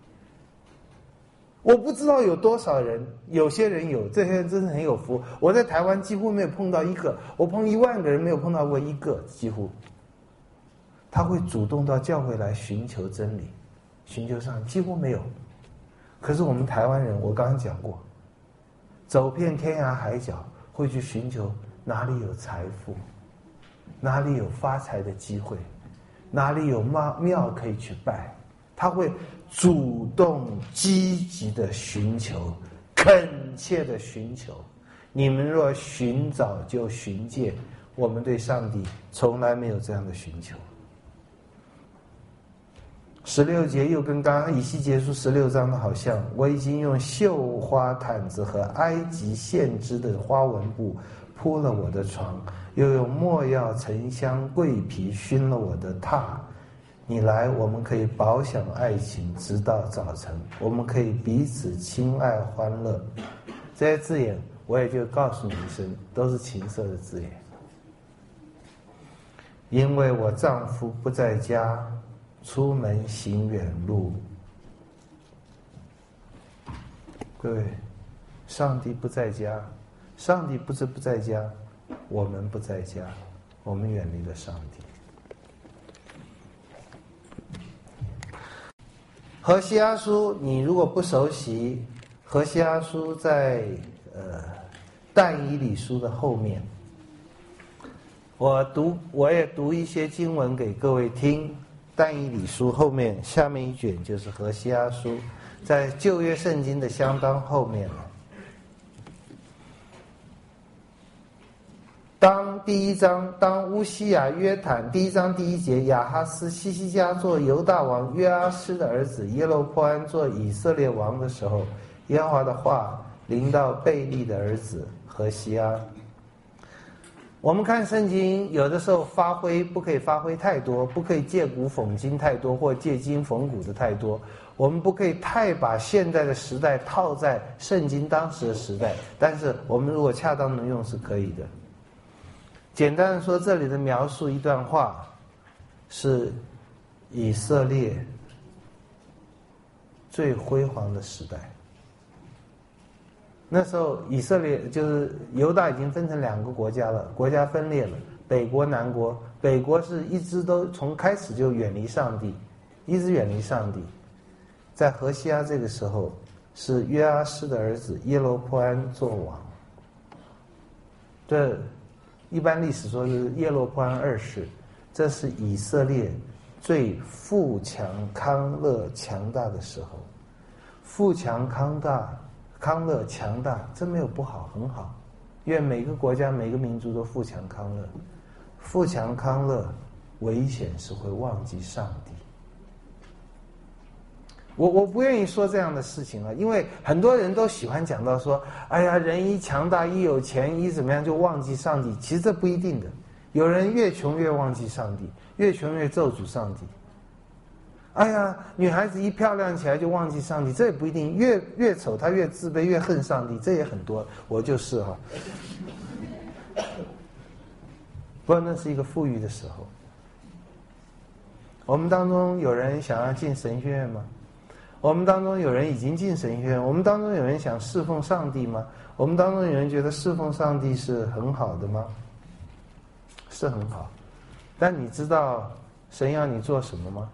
我不知道有多少人，有些人有，这些人真是很有福。我在台湾几乎没有碰到一个，我碰一万个人没有碰到过一个，几乎他会主动到教会来寻求真理，寻求上，几乎没有。可是我们台湾人，我刚刚讲过，走遍天涯海角，会去寻求哪里有财富，哪里有发财的机会，哪里有庙庙可以去拜，他会主动积极的寻求，恳切的寻求。你们若寻找就寻见，我们对上帝从来没有这样的寻求。十六节又跟刚刚以西结书十六章的好像，我已经用绣花毯子和埃及线织的花纹布铺了我的床，又用没药、沉香、桂皮熏了我的榻。你来，我们可以饱享爱情，直到早晨。我们可以彼此亲爱欢乐。这些字眼，我也就告诉你一声，都是情色的字眼。因为我丈夫不在家，出门行远路。 各位，上帝不在家，上帝不是不在家，我们不在家，我们远离了上帝。何西阿书，你如果不熟悉，何西阿书在呃但以理书的后面。我读，我也读一些经文给各位听。但以理书后面下面一卷就是何西阿书，在旧约圣经的相当后面了。当第一章，当乌西雅、约坦，第一章第一节，亚哈斯、西西家做犹大王，约阿施的儿子耶罗波安做以色列王的时候，耶和华的话临到贝利的儿子何西阿。我们看圣经，有的时候发挥不可以发挥太多，不可以借古讽今太多，或借今讽古的太多。我们不可以太把现在的时代套在圣经当时的时代，但是我们如果恰当的用是可以的。简单的说，这里的描述一段话，是以色列最辉煌的时代。那时候以色列就是犹大已经分成两个国家了，国家分裂了，北国南国。北国是一直都从开始就远离上帝，一直远离上帝。在何西阿这个时候，是约阿施的儿子耶罗波安做王。这一般历史说是耶罗波安二世，这是以色列最富强、康乐、强大的时候。富强、康大、康乐、强大，这没有不好，很好。愿每个国家、每个民族都富强康乐。富强康乐，危险是会忘记上帝。我我不愿意说这样的事情了，因为很多人都喜欢讲到说，哎呀，人一强大，一有钱，一怎么样就忘记上帝。其实这不一定的，有人越穷越忘记上帝，越穷越咒诅上帝。哎呀，女孩子一漂亮起来就忘记上帝，这也不一定。越越丑，她越自卑，越恨上帝，这也很多。我就是哈、啊，不过那是一个富裕的时候。我们当中有人想要进神学院吗？我们当中有人已经进神学院，我们当中有人想侍奉上帝吗？我们当中有人觉得侍奉上帝是很好的吗？是很好，但你知道神要你做什么吗？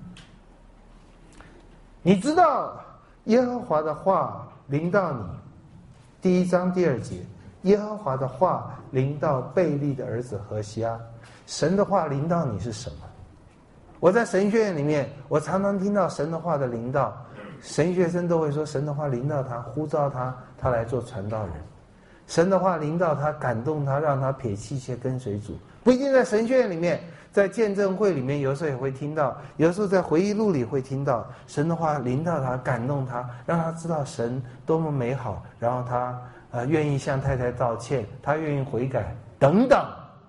你知道耶和华的话临到你，第一章第二节，耶和华的话临到贝利的儿子何西阿。神的话临到你是什么？我在神学院里面，我常常听到神的话的临到，神学生都会说神的话临到他，呼召他，他来做传道人。神的话临到他，感动他，让他撇弃一切跟随主。不一定在神学院里面，在见证会里面，有时候也会听到，有时候在回忆录里会听到神的话临到他，感动他，让他知道神多么美好，然后他呃愿意向太太道歉，他愿意悔改等等，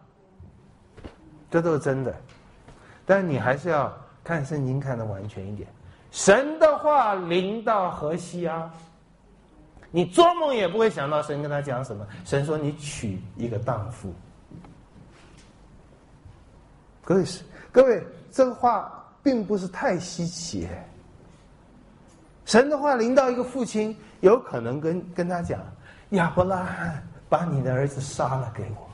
这都是真的。但你还是要看圣经看得完全一点。神的话临到何西阿，你做梦也不会想到神跟他讲什么。神说你娶一个荡妇。各位，各位，这个话并不是太稀奇。神的话临到一个父亲，有可能跟跟他讲：亚伯拉罕，把你的儿子杀了给我。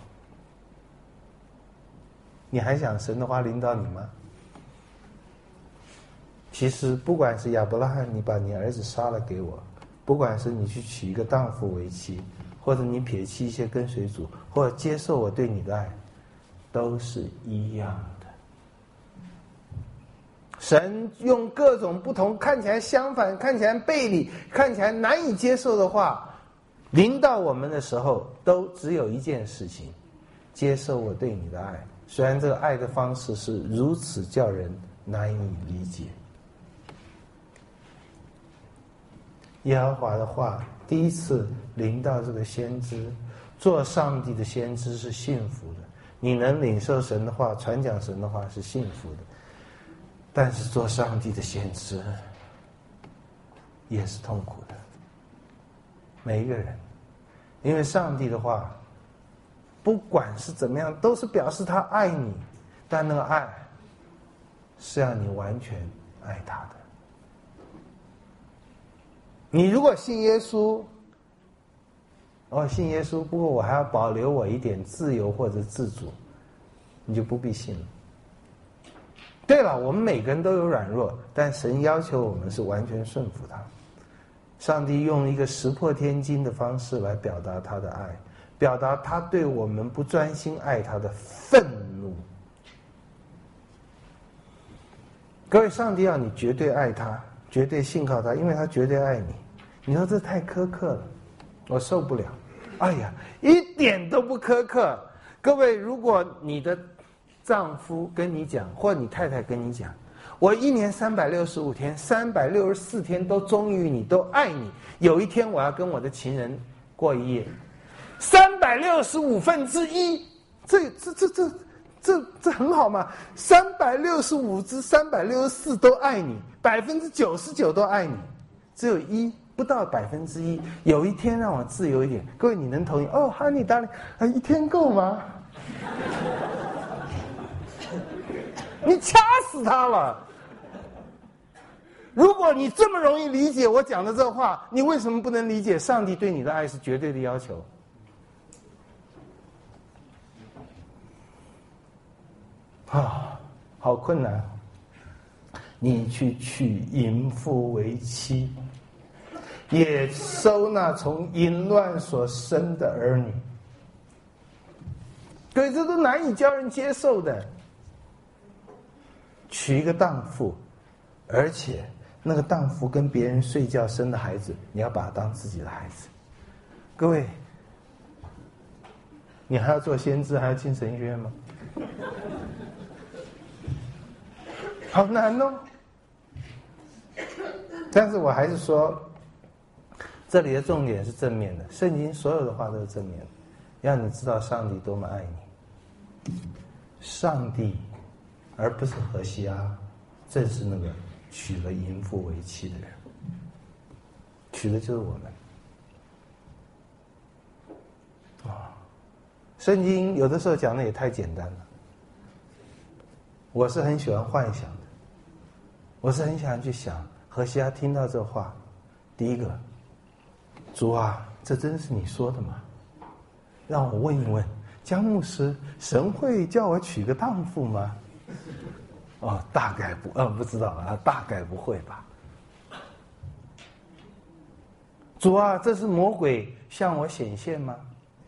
你还想神的话临到你吗？其实不管是亚伯拉罕，你把你儿子杀了给我，不管是你去娶一个荡妇为妻，或者你撇弃一些跟随主，或者接受我对你的爱，都是一样的。神用各种不同，看起来相反，看起来背离，看起来难以接受的话临到我们的时候，都只有一件事情：接受我对你的爱。虽然这个爱的方式是如此叫人难以理解。耶和华的话第一次临到这个先知，做上帝的先知是幸福的，你能领受神的话，传讲神的话是幸福的。但是做上帝的先知也是痛苦的，每一个人，因为上帝的话不管是怎么样，都是表示他爱你，但那个爱是让你完全爱他的。 你如果信耶稣，哦，信耶稣，不过我还要保留我一点自由或者自主，你就不必信了。对了，我们每个人都有软弱，但神要求我们是完全顺服他。上帝用一个石破天惊的方式来表达他的爱，表达他对我们不专心爱他的愤怒。各位，上帝要你绝对爱他，绝对信靠他，因为他绝对爱你。你说这太苛刻了，我受不了。哎呀，一点都不苛刻。各位，如果你的丈夫跟你讲，或你太太跟你讲，我一年三百六十五天，三百六十四天都忠于你，都爱你。有一天我要跟我的情人过一夜，三百六十五分之一，这这这这这这很好嘛？三百六十五至三百六十四都爱你，百分之九十九都爱你，只有一不到百分之一。有一天让我自由一点，各位你能同意？哦，哈尼达里，啊，一天够吗？你掐死他了！如果你这么容易理解我讲的这话，你为什么不能理解上帝对你的爱是绝对的要求？啊，好困难！你去娶淫妇为妻，也收纳从淫乱所生的儿女，对，这都难以叫人接受的。娶一个荡妇，而且那个荡妇跟别人睡觉生的孩子，你要把他当自己的孩子。各位，你还要做先知，还要进神学院吗？好难哦。但是我还是说，这里的重点是正面的，圣经所有的话都是正面的，让你知道上帝多么爱你。上帝而不是何西阿，正是那个娶了淫妇为妻的人，娶的就是我们。啊，圣经有的时候讲的也太简单了。我是很喜欢幻想的，我是很想去想，何西阿听到这话，第一个，主啊，这真是你说的吗？让我问一问，江牧师，神会叫我娶个荡妇吗？哦，大概不，嗯，不知道啊，大概不会吧。主啊，这是魔鬼向我显现吗？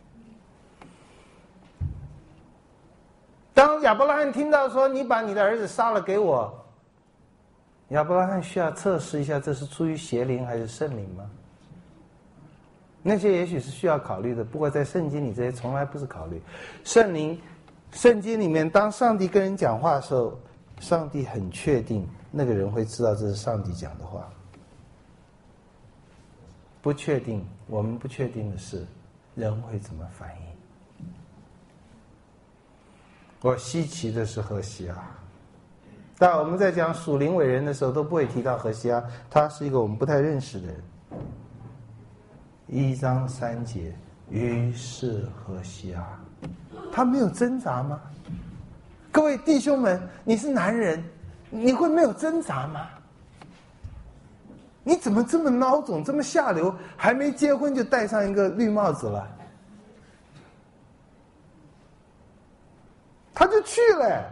当亚伯拉罕听到说你把你的儿子杀了给我，亚伯拉罕需要测试一下这是出于邪灵还是圣灵吗？那些也许是需要考虑的，不过在圣经里这些从来不是考虑。圣灵，圣经里面当上帝跟人讲话的时候，上帝很确定那个人会知道这是上帝讲的话。不确定，我们不确定的是人会怎么反应。我稀奇的是何西阿，但我们在讲属灵伟人的时候都不会提到何西阿，他是一个我们不太认识的人。一章三节，于是何西阿，他没有挣扎吗？各位弟兄们，你是男人，你会没有挣扎吗？你怎么这么孬种，这么下流，还没结婚就戴上一个绿帽子了？他就去了，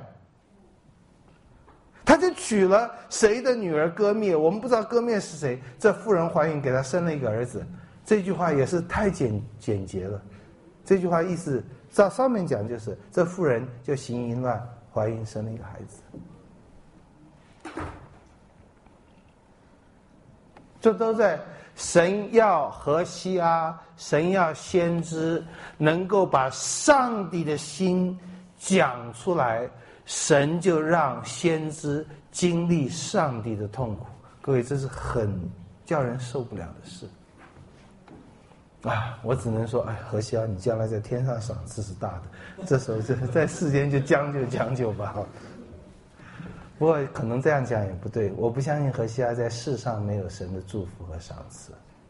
他就娶了谁的女儿歌篾，我们不知道歌篾是谁。这妇人怀孕，给他生了一个儿子。这句话也是太简简洁了。这句话意思照上面讲就是，这妇人就行淫乱，怀孕生了一个孩子。这都在神要何西阿，神要先知能够把上帝的心讲出来，神就让先知经历上帝的痛苦。各位，这是很叫人受不了的事啊！我只能说，哎，何西阿，你将来在天上赏赐是大的，这时候就在世间就将就将就吧。不过可能这样讲也不对，我不相信何西阿在世上没有神的祝福和赏赐。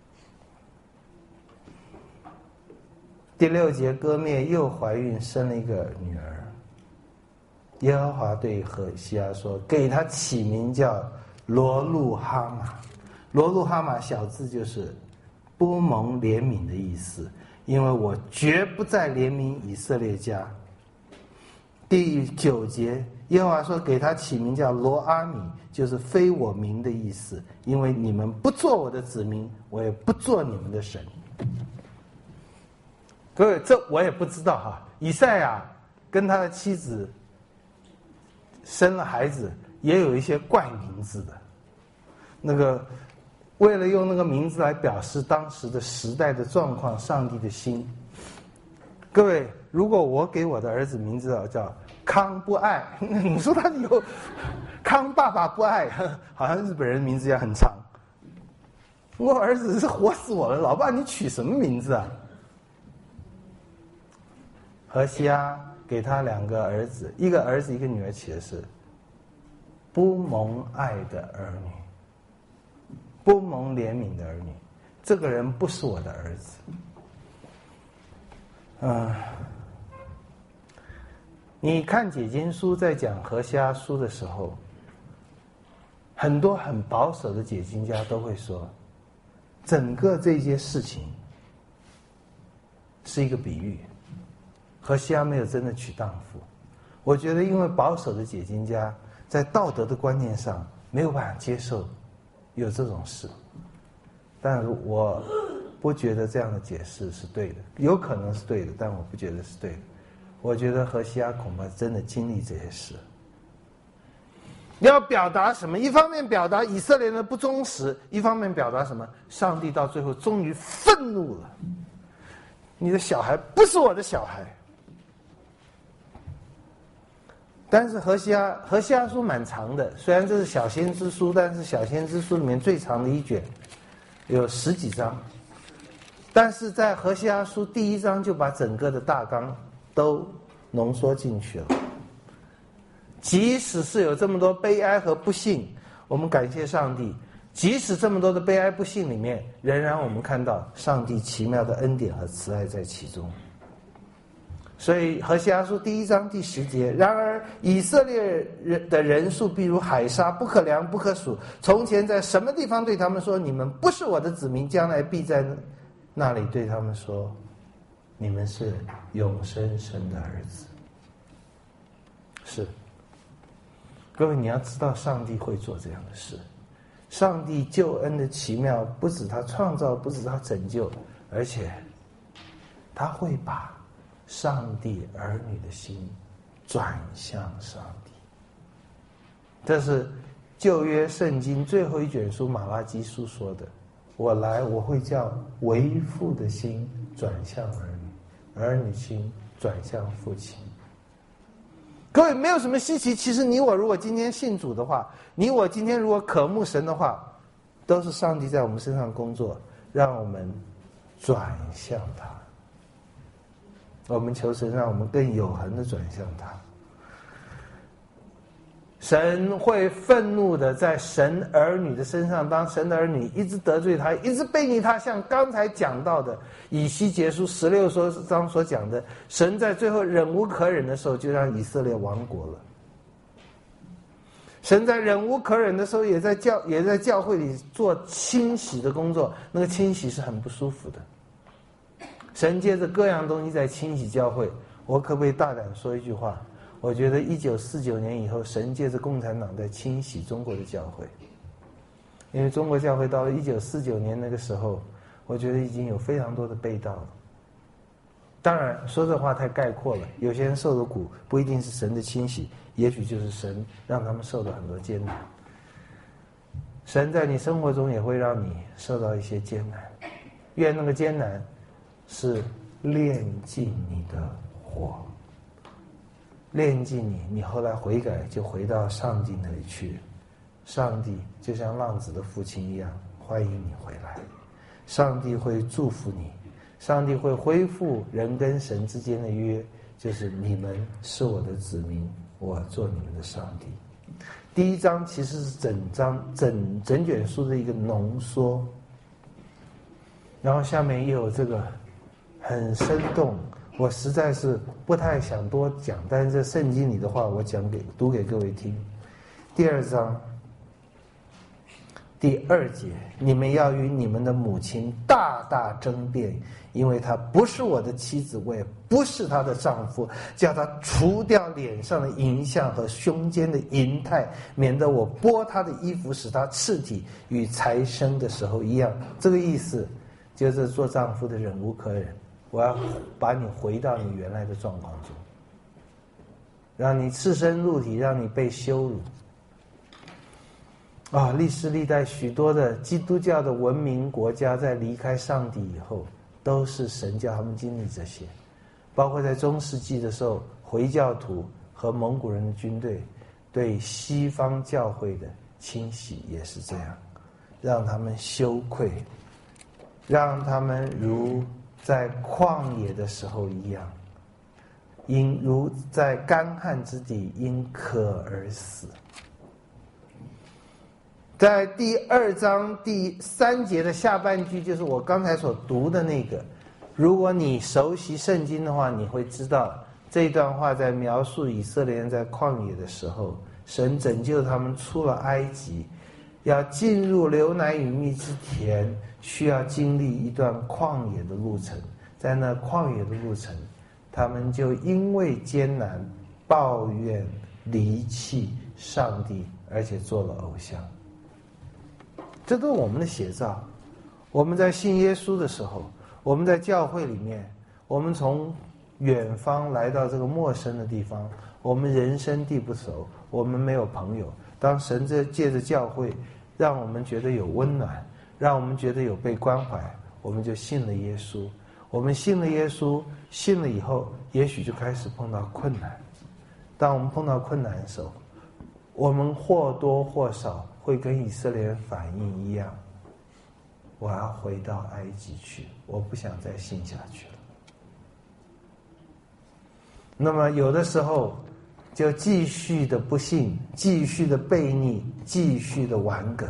第六节，歌篾又怀孕生了一个女儿。耶和华对何西阿说：“给他起名叫罗路哈玛。” 罗路哈玛小字就是不蒙怜悯的意思，因为我绝不再怜悯以色列家。第九节，耶和华说给他起名叫罗阿米，就是非我民的意思，因为你们不做我的子民，我也不做你们的神。各位，这我也不知道哈。以赛亚跟他的妻子生了孩子，也有一些怪名字的，那个为了用那个名字来表示当时的时代的状况，上帝的心。各位，如果我给我的儿子名字叫康不爱，你说他有康爸爸不爱，好像日本人名字也很长。我儿子是活死我了，老爸你取什么名字啊？何西阿给他两个儿子，一个儿子一个女儿，起的是不蒙爱的儿女，不蒙怜悯的儿女。这个人不是我的儿子。嗯、呃，你看解经书在讲何西阿书的时候，很多很保守的解经家都会说，整个这些事情是一个比喻，何西阿没有真的娶当妇。我觉得因为保守的解经家在道德的观念上没有办法接受有这种事，但是我不觉得这样的解释是对的，有可能是对的，但我不觉得是对的。我觉得何西阿恐怕真的经历这些事。要表达什么？一方面表达以色列人的不忠实，一方面表达什么？上帝到最后终于愤怒了，你的小孩不是我的小孩。但是何西阿何西阿书蛮长的，虽然这是小先知书，但是小先知书里面最长的一卷，有十几章。但是在何西阿书第一章就把整个的大纲都浓缩进去了。即使是有这么多悲哀和不幸，我们感谢上帝，即使这么多的悲哀不幸里面，仍然我们看到上帝奇妙的恩典和慈爱在其中。所以何西阿书第一章第十节，然而以色列人的人数必如海沙，不可量不可数。从前在什么地方对他们说，你们不是我的子民，将来必在那里对他们说，你们是永生神的儿子。是，各位你要知道上帝会做这样的事。上帝救恩的奇妙不止他创造，不止他拯救，而且他会把上帝儿女的心转向上帝。这是旧约圣经最后一卷书马拉基书说的，我来我会叫为父的心转向儿女，儿女心转向父亲。各位没有什么稀奇，其实你我如果今天信主的话，你我今天如果渴慕神的话，都是上帝在我们身上工作，让我们转向他。我们求神让我们更有恒的转向他。神会愤怒的在神儿女的身上，当神的儿女一直得罪他，一直背逆他，像刚才讲到的以西结书十六章所讲的，神在最后忍无可忍的时候就让以色列亡国了。神在忍无可忍的时候也在教也在教会里做清洗的工作，那个清洗是很不舒服的。神借着各样东西在清洗教会。我可不可以大胆说一句话？我觉得一九四九年以后，神借着共产党在清洗中国的教会。因为中国教会到了一九四九年那个时候，我觉得已经有非常多的被盗了。当然说这话太概括了，有些人受的苦不一定是神的清洗，也许就是神让他们受到很多艰难。神在你生活中也会让你受到一些艰难，愿那个艰难是炼尽你的火，炼尽你，你后来悔改就回到上帝那里去。上帝就像浪子的父亲一样，欢迎你回来。上帝会祝福你，上帝会恢复人跟神之间的约，就是你们是我的子民，我做你们的上帝。第一章其实是整章整整卷书的一个浓缩，然后下面又有这个很生动，我实在是不太想多讲，但是这圣经里的话我讲给读给各位听。第二章第二节，你们要与你们的母亲大大争辩，因为她不是我的妻子，我也不是她的丈夫，叫她除掉脸上的淫像和胸间的淫态，免得我剥她的衣服，使她赤体，与才生的时候一样。这个意思就是做丈夫的忍无可忍，我要把你回到你原来的状况中，让你赤身露体，让你被羞辱。啊，历史历代许多的基督教的文明国家在离开上帝以后，都是神叫他们经历这些，包括在中世纪的时候，回教徒和蒙古人的军队对西方教会的清洗也是这样，让他们羞愧，让他们如在旷野的时候一样，因如在干旱之地因渴而死。在第二章第三节的下半句，就是我刚才所读的那个。如果你熟悉圣经的话，你会知道这段话在描述以色列人在旷野的时候，神拯救他们出了埃及，要进入流奶与蜜之田，需要经历一段旷野的路程。在那旷野的路程，他们就因为艰难抱怨离弃上帝，而且做了偶像。这都是我们的写照。我们在信耶稣的时候，我们在教会里面，我们从远方来到这个陌生的地方，我们人生地不熟，我们没有朋友。当神这借着教会让我们觉得有温暖，让我们觉得有被关怀，我们就信了耶稣。我们信了耶稣，信了以后，也许就开始碰到困难。当我们碰到困难的时候，我们或多或少会跟以色列人反应一样，我要回到埃及去，我不想再信下去了。那么有的时候就继续的不信，继续的悖逆，继续的顽梗。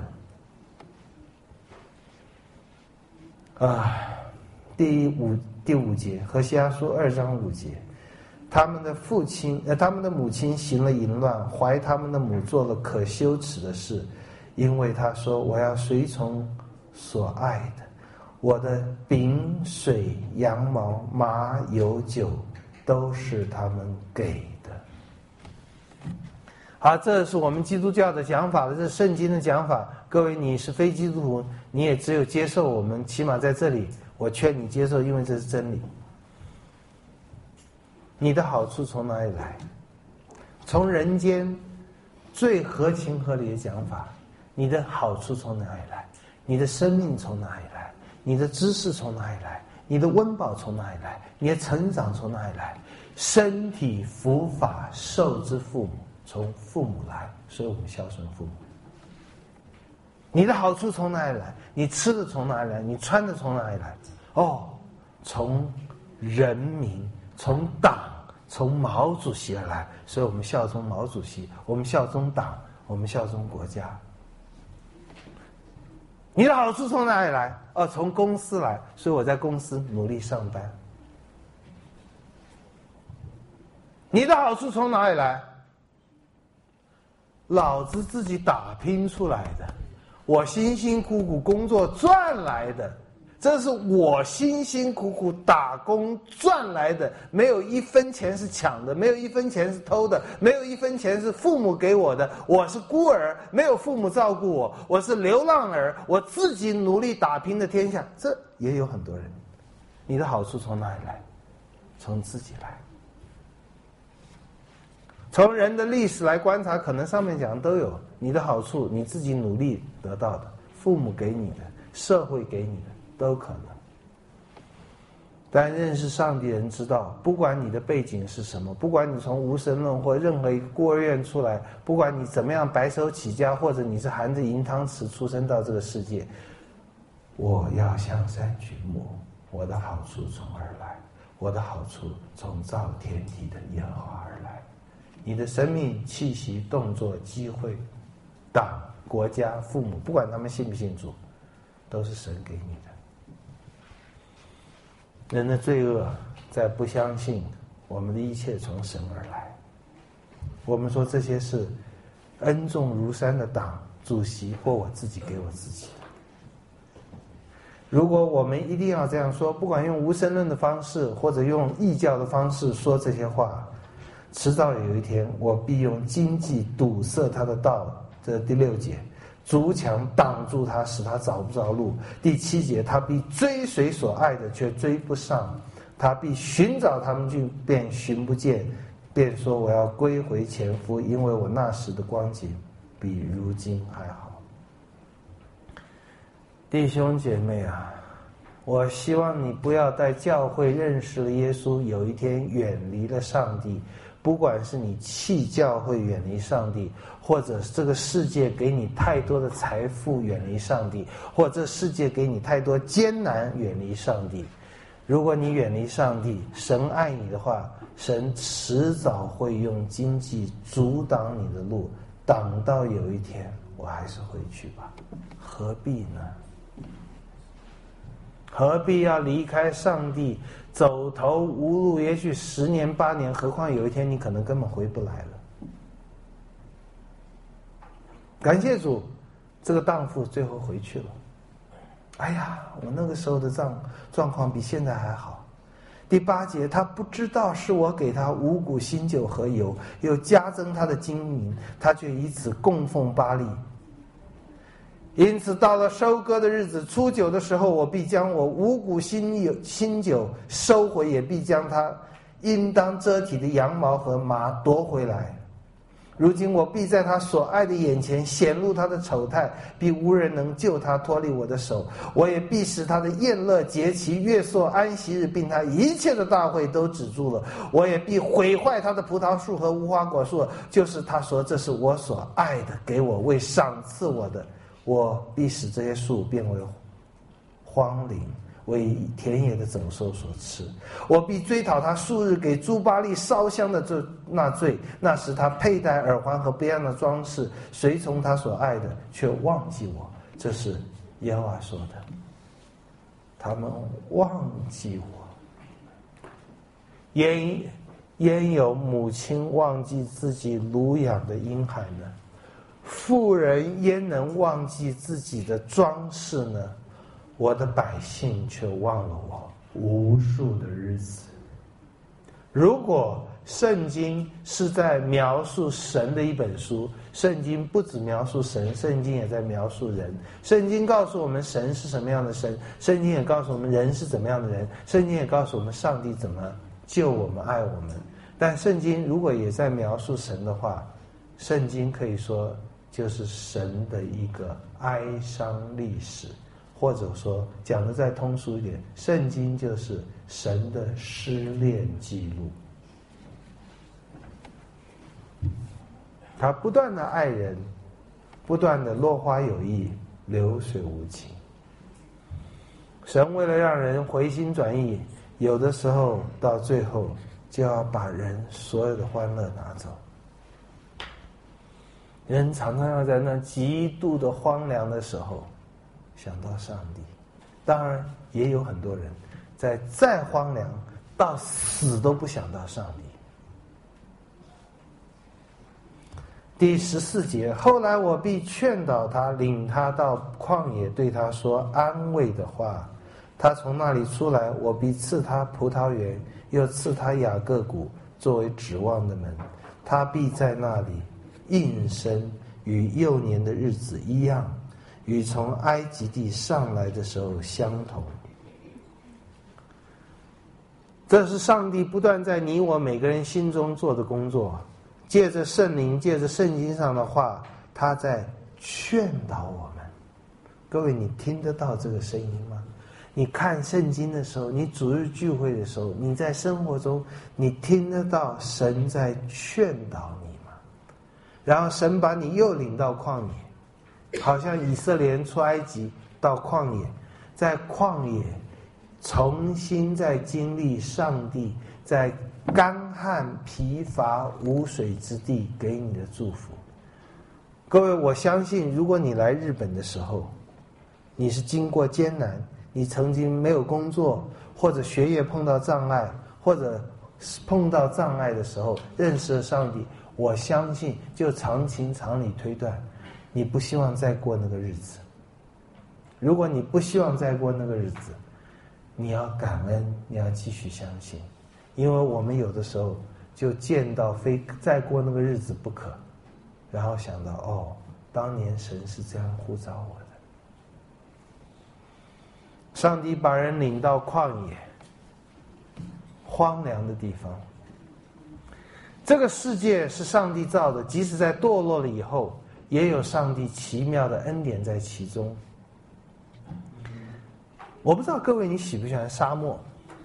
啊，第五第五节，何西阿书二章五节，他们的父亲呃，他们的母亲行了淫乱，怀他们的母做了可羞耻的事，因为他说我要随从所爱的，我的饼水羊毛麻油酒都是他们给的。好，这是我们基督教的讲法，这是圣经的讲法。各位，你是非基督徒，你也只有接受我们，起码在这里我劝你接受，因为这是真理。你的好处从哪里来？从人间最合情合理的讲法，你的好处从哪里来？你的生命从哪里来？你的知识从哪里来？你的温饱从哪里来？你的成长从哪里来？身体福法受之父母，从父母来，所以我们孝顺父母。你的好处从哪里来？你吃的从哪里来？你穿的从哪里来？哦，从人民，从党，从毛主席而来，所以我们效忠毛主席，我们效忠党，我们效忠国家。你的好处从哪里来？哦，从公司来，所以我在公司努力上班。你的好处从哪里来？老子自己打拼出来的，我辛辛苦苦工作赚来的，这是我辛辛苦苦打工赚来的，没有一分钱是抢的，没有一分钱是偷的，没有一分钱是父母给我的，我是孤儿，没有父母照顾我，我是流浪儿，我自己努力打拼的天下。这也有很多人。你的好处从哪里来？从自己来。从人的历史来观察，可能上面讲的都有。你的好处你自己努力得到的，父母给你的，社会给你的，都可能。但认识上帝的人知道，不管你的背景是什么，不管你从无神论或任何一个孤儿院出来，不管你怎么样白手起家，或者你是含着银汤匙出生到这个世界，我要向山举目，我的好处从而来，我的好处从造天地的耶和华而来。你的生命、气息、动作、机会、党、国家、父母，不管他们信不信主，都是神给你的。人的罪恶在不相信我们的一切从神而来。我们说这些是恩重如山的党主席或我自己给我自己。如果我们一定要这样说，不管用无神论的方式或者用异教的方式说这些话，迟早有一天我必用荆棘堵塞他的道。这第六节，筑墙挡住他，使他找不着路。第七节，他必追随所爱的，却追不上；他必寻找他们去，便寻不见，便说我要归回前夫，因为我那时的光景比如今还好。弟兄姐妹啊，我希望你不要在教会认识了耶稣，有一天远离了上帝。不管是你弃教会远离上帝，或者这个世界给你太多的财富远离上帝，或者世界给你太多艰难远离上帝，如果你远离上帝，神爱你的话，神迟早会用荆棘阻挡你的路，挡到有一天我还是回去吧，何必呢？何必要离开上帝走投无路？也许十年八年，何况有一天你可能根本回不来了。感谢主，这个荡妇最后回去了。哎呀，我那个时候的状状况比现在还好。第八节，他不知道是我给他五谷新酒和油，又加增他的金银，他却以此供奉巴力。因此到了收割的日子，初九的时候，我必将我五谷新油新酒收回，也必将他应当遮体的羊毛和麻夺回来。如今我必在他所爱的眼前显露他的丑态，必无人能救他脱离我的手。我也必使他的宴乐节期、月朔、安息日，并他一切的大会都止住了。我也必毁坏他的葡萄树和无花果树，就是他说这是我所爱的，给我为赏赐我的。我必使这些树变为荒林，为田野的走兽所吃。我必追讨他数日给诸巴力烧香的这那罪。那时他佩戴耳环和别样的装饰，随从他所爱的，却忘记我。这是耶和华说的。他们忘记我。焉焉有母亲忘记自己乳养的婴孩呢？妇人焉能忘记自己的装饰呢？我的百姓却忘了我无数的日子。如果圣经是在描述神的一本书，圣经不只描述神，圣经也在描述人。圣经告诉我们神是什么样的神，圣经也告诉我们人是怎么样的人，圣经也告诉我们上帝怎么救我们、爱我们。但圣经如果也在描述神的话，圣经可以说就是神的一个哀伤历史，或者说讲的再通俗一点，圣经就是神的失恋记录。他不断的爱人，不断的落花有意，流水无情。神为了让人回心转意，有的时候到最后就要把人所有的欢乐拿走。人常常要在那极度的荒凉的时候想到上帝。当然也有很多人在再荒凉到死都不想到上帝。第十四节，后来我必劝导他，领他到旷野，对他说安慰的话。他从那里出来，我必赐他葡萄园，又赐他雅各谷作为指望的门。他必在那里应声，与幼年的日子一样，与从埃及地上来的时候相同。这是上帝不断在你我每个人心中做的工作，借着圣灵，借着圣经上的话，他在劝导我们。各位，你听得到这个声音吗？你看圣经的时候，你主日聚会的时候，你在生活中，你听得到神在劝导你吗？然后神把你又领到旷野，好像以色列人出埃及到旷野，在旷野重新再经历上帝在干旱疲乏无水之地给你的祝福。各位，我相信如果你来日本的时候，你是经过艰难，你曾经没有工作，或者学业碰到障碍，或者碰到障碍的时候认识了上帝，我相信就常情常理推断， 你不希望再过那个日子。如果你不希望再过那个日子，你要感恩，你要继续相信，因为我们有的时候就见到非再过那个日子不可，然后想到哦，当年神是这样呼召我的。上帝把人领到旷野，荒凉的地方。这个世界是上帝造的，即使在堕落了以后，也有上帝奇妙的恩典在其中。我不知道各位你喜不喜欢沙漠？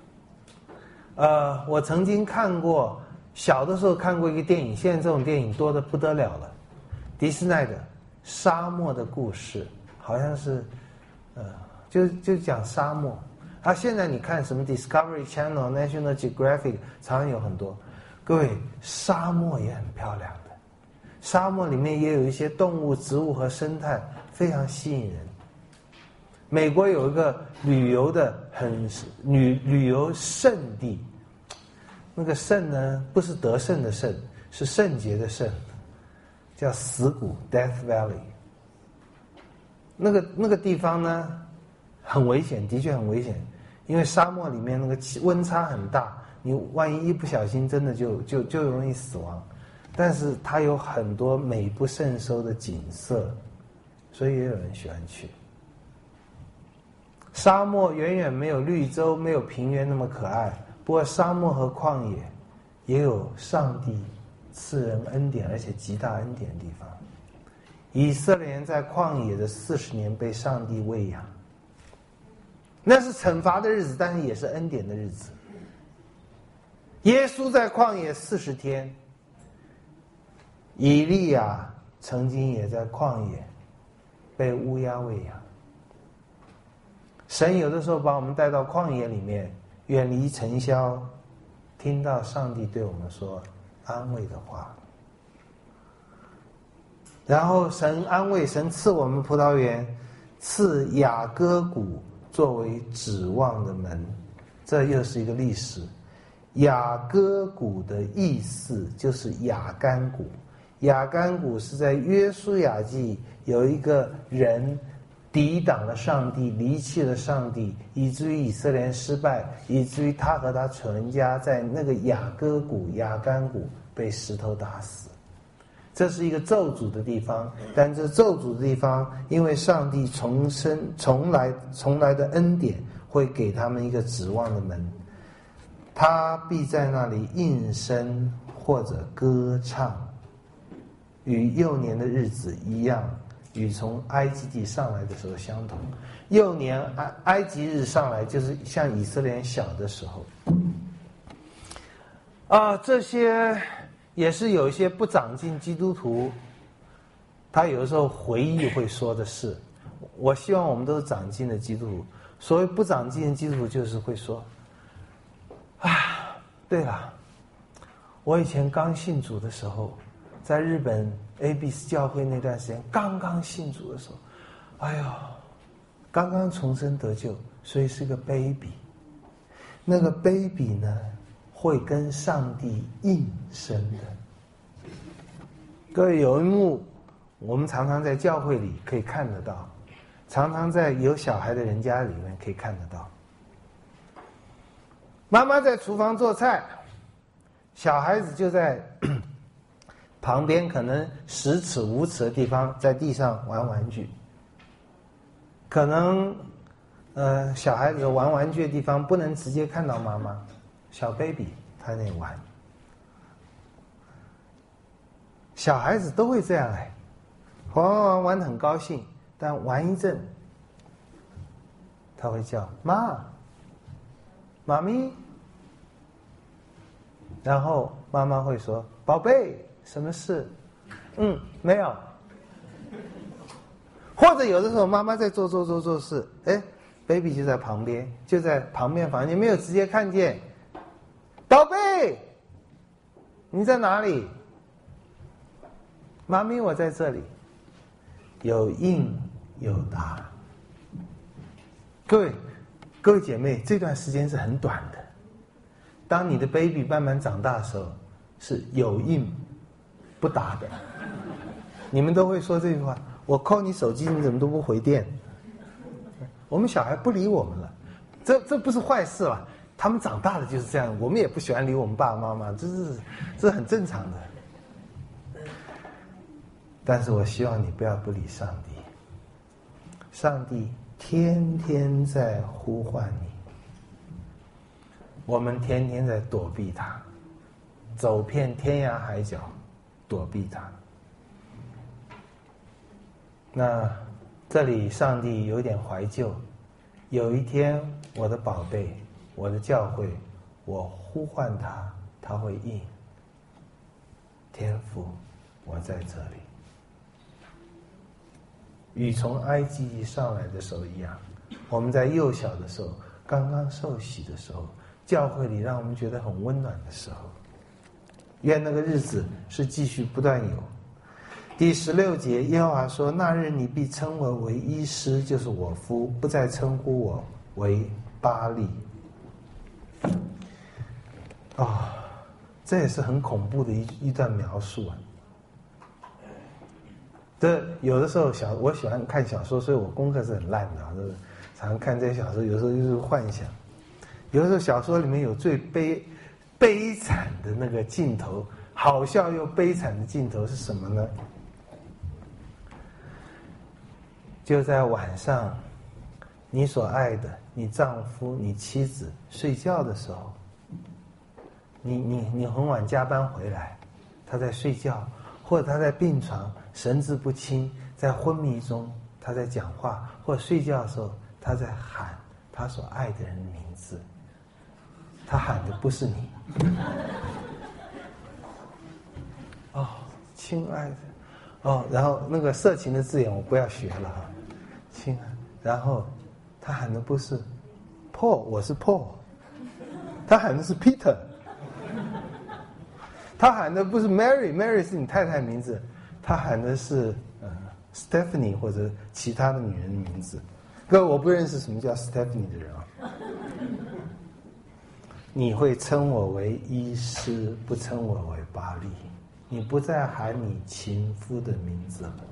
呃，我曾经看过，小的时候看过一个电影，现在这种电影多得不得了了。迪士尼的《沙漠的故事》，好像是，呃，就就讲沙漠。啊，现在你看什么 Discovery Channel、National Geographic， 常常有很多。各位，沙漠也很漂亮的，沙漠里面也有一些动物、植物和生态，非常吸引人。美国有一个旅游的很旅旅游胜地，那个胜呢不是得胜的胜，是圣洁的圣，叫死谷 Death Valley。那个那个地方呢很危险，的确很危险，因为沙漠里面那个温差很大，你万一一不小心真的就就就容易死亡。但是它有很多美不胜收的景色，所以也有人喜欢去。沙漠远远没有绿洲、没有平原那么可爱，不过沙漠和旷野也有上帝赐人恩典而且极大恩典的地方。以色列人在旷野的四十年被上帝喂养，那是惩罚的日子，但是也是恩典的日子。耶稣在旷野四十天，以利亚曾经也在旷野被乌鸦喂养。神有的时候把我们带到旷野里面，远离尘嚣，听到上帝对我们说安慰的话。然后神安慰，神赐我们葡萄园，赐雅各谷作为指望的门。这又是一个历史。雅各谷的意思就是雅干谷，雅干谷是在约书亚记有一个人抵挡了上帝，离弃了上帝，以至于以色列人失败，以至于他和他全家在那个雅各谷、雅干谷被石头打死。这是一个咒诅的地方，但这咒诅的地方，因为上帝重生、从来、从来的恩典，会给他们一个指望的门，他必在那里应声或者歌唱，与幼年的日子一样。与从埃及地上来的时候相同，幼年埃埃及日上来就是像以色列人小的时候。啊，这些也是有一些不长进基督徒，他有的时候回忆会说的事。我希望我们都是长进的基督徒。所谓不长进的基督徒，就是会说：啊，对了，我以前刚信主的时候，在日本 A B C 教会那段时间，刚刚信主的时候，哎呦，刚刚重生得救，所以是个 baby。那个 baby 呢，会跟上帝应声的。各位，有一幕我们常常在教会里可以看得到，常常在有小孩的人家里面可以看得到。妈妈在厨房做菜，小孩子就在旁边可能十尺五尺的地方，在地上玩玩具。可能呃小孩子玩玩具的地方不能直接看到妈妈，小 baby 他在那玩。小孩子都会这样哎，玩玩玩玩得很高兴，但玩一阵，他会叫妈、妈咪，然后妈妈会说宝贝。什么事？嗯，没有。或者有的时候妈妈在做做做做事，哎 ，baby 就在旁边，就在旁边房间，没有直接看见。宝贝，你在哪里？妈咪，我在这里。有应有答。各位，各位姐妹，这段时间是很短的。当你的 baby 慢慢长大的时候，是有应不答的。你们都会说这句话， 我 call 你手机，你怎么都不回电？我们小孩不理我们了，这这不是坏事了。他们长大了就是这样，我们也不喜欢理我们爸爸妈妈，这是这是很正常的。但是我希望你不要不理上帝，上帝天天在呼唤你，我们天天在躲避他，走遍天涯海角躲避他。那这里上帝有点怀旧，有一天我的宝贝，我的教会，我呼唤他，他会应。天父，我在这里。与从埃及上来的时候一样，我们在幼小的时候，刚刚受洗的时候，教会里让我们觉得很温暖的时候，愿那个日子是继续不断有。第十六节，耶和华说：那日你必称我为医师，就是我夫，不再称呼我为巴力。啊、哦，这也是很恐怖的一一段描述啊。这有的时候小我喜欢看小说，所以我功课是很烂的，就是常常看这些小说，有时候就是幻想。有的时候小说里面有最悲悲惨的那个镜头，好笑又悲惨的镜头是什么呢？就在晚上，你所爱的，你丈夫、你妻子睡觉的时候，你你你很晚加班回来，他在睡觉，或者他在病床神志不清，在昏迷中他在讲话，或者睡觉的时候他在喊他所爱的人的名字，他喊的不是你。哦，亲爱的，哦，然后那个色情的字眼我不要学了哈，亲爱，然后他喊的不是 Paul， 我是 Paul， 他喊的是 Peter， 他喊的不是 Mary， Mary 是你太太名字，他喊的是呃 Stephanie 或者其他的女人的名字。各位，我不认识什么叫 Stephanie 的人啊。你会称我为医师，不称我为巴力，你不再喊你情夫的名字了。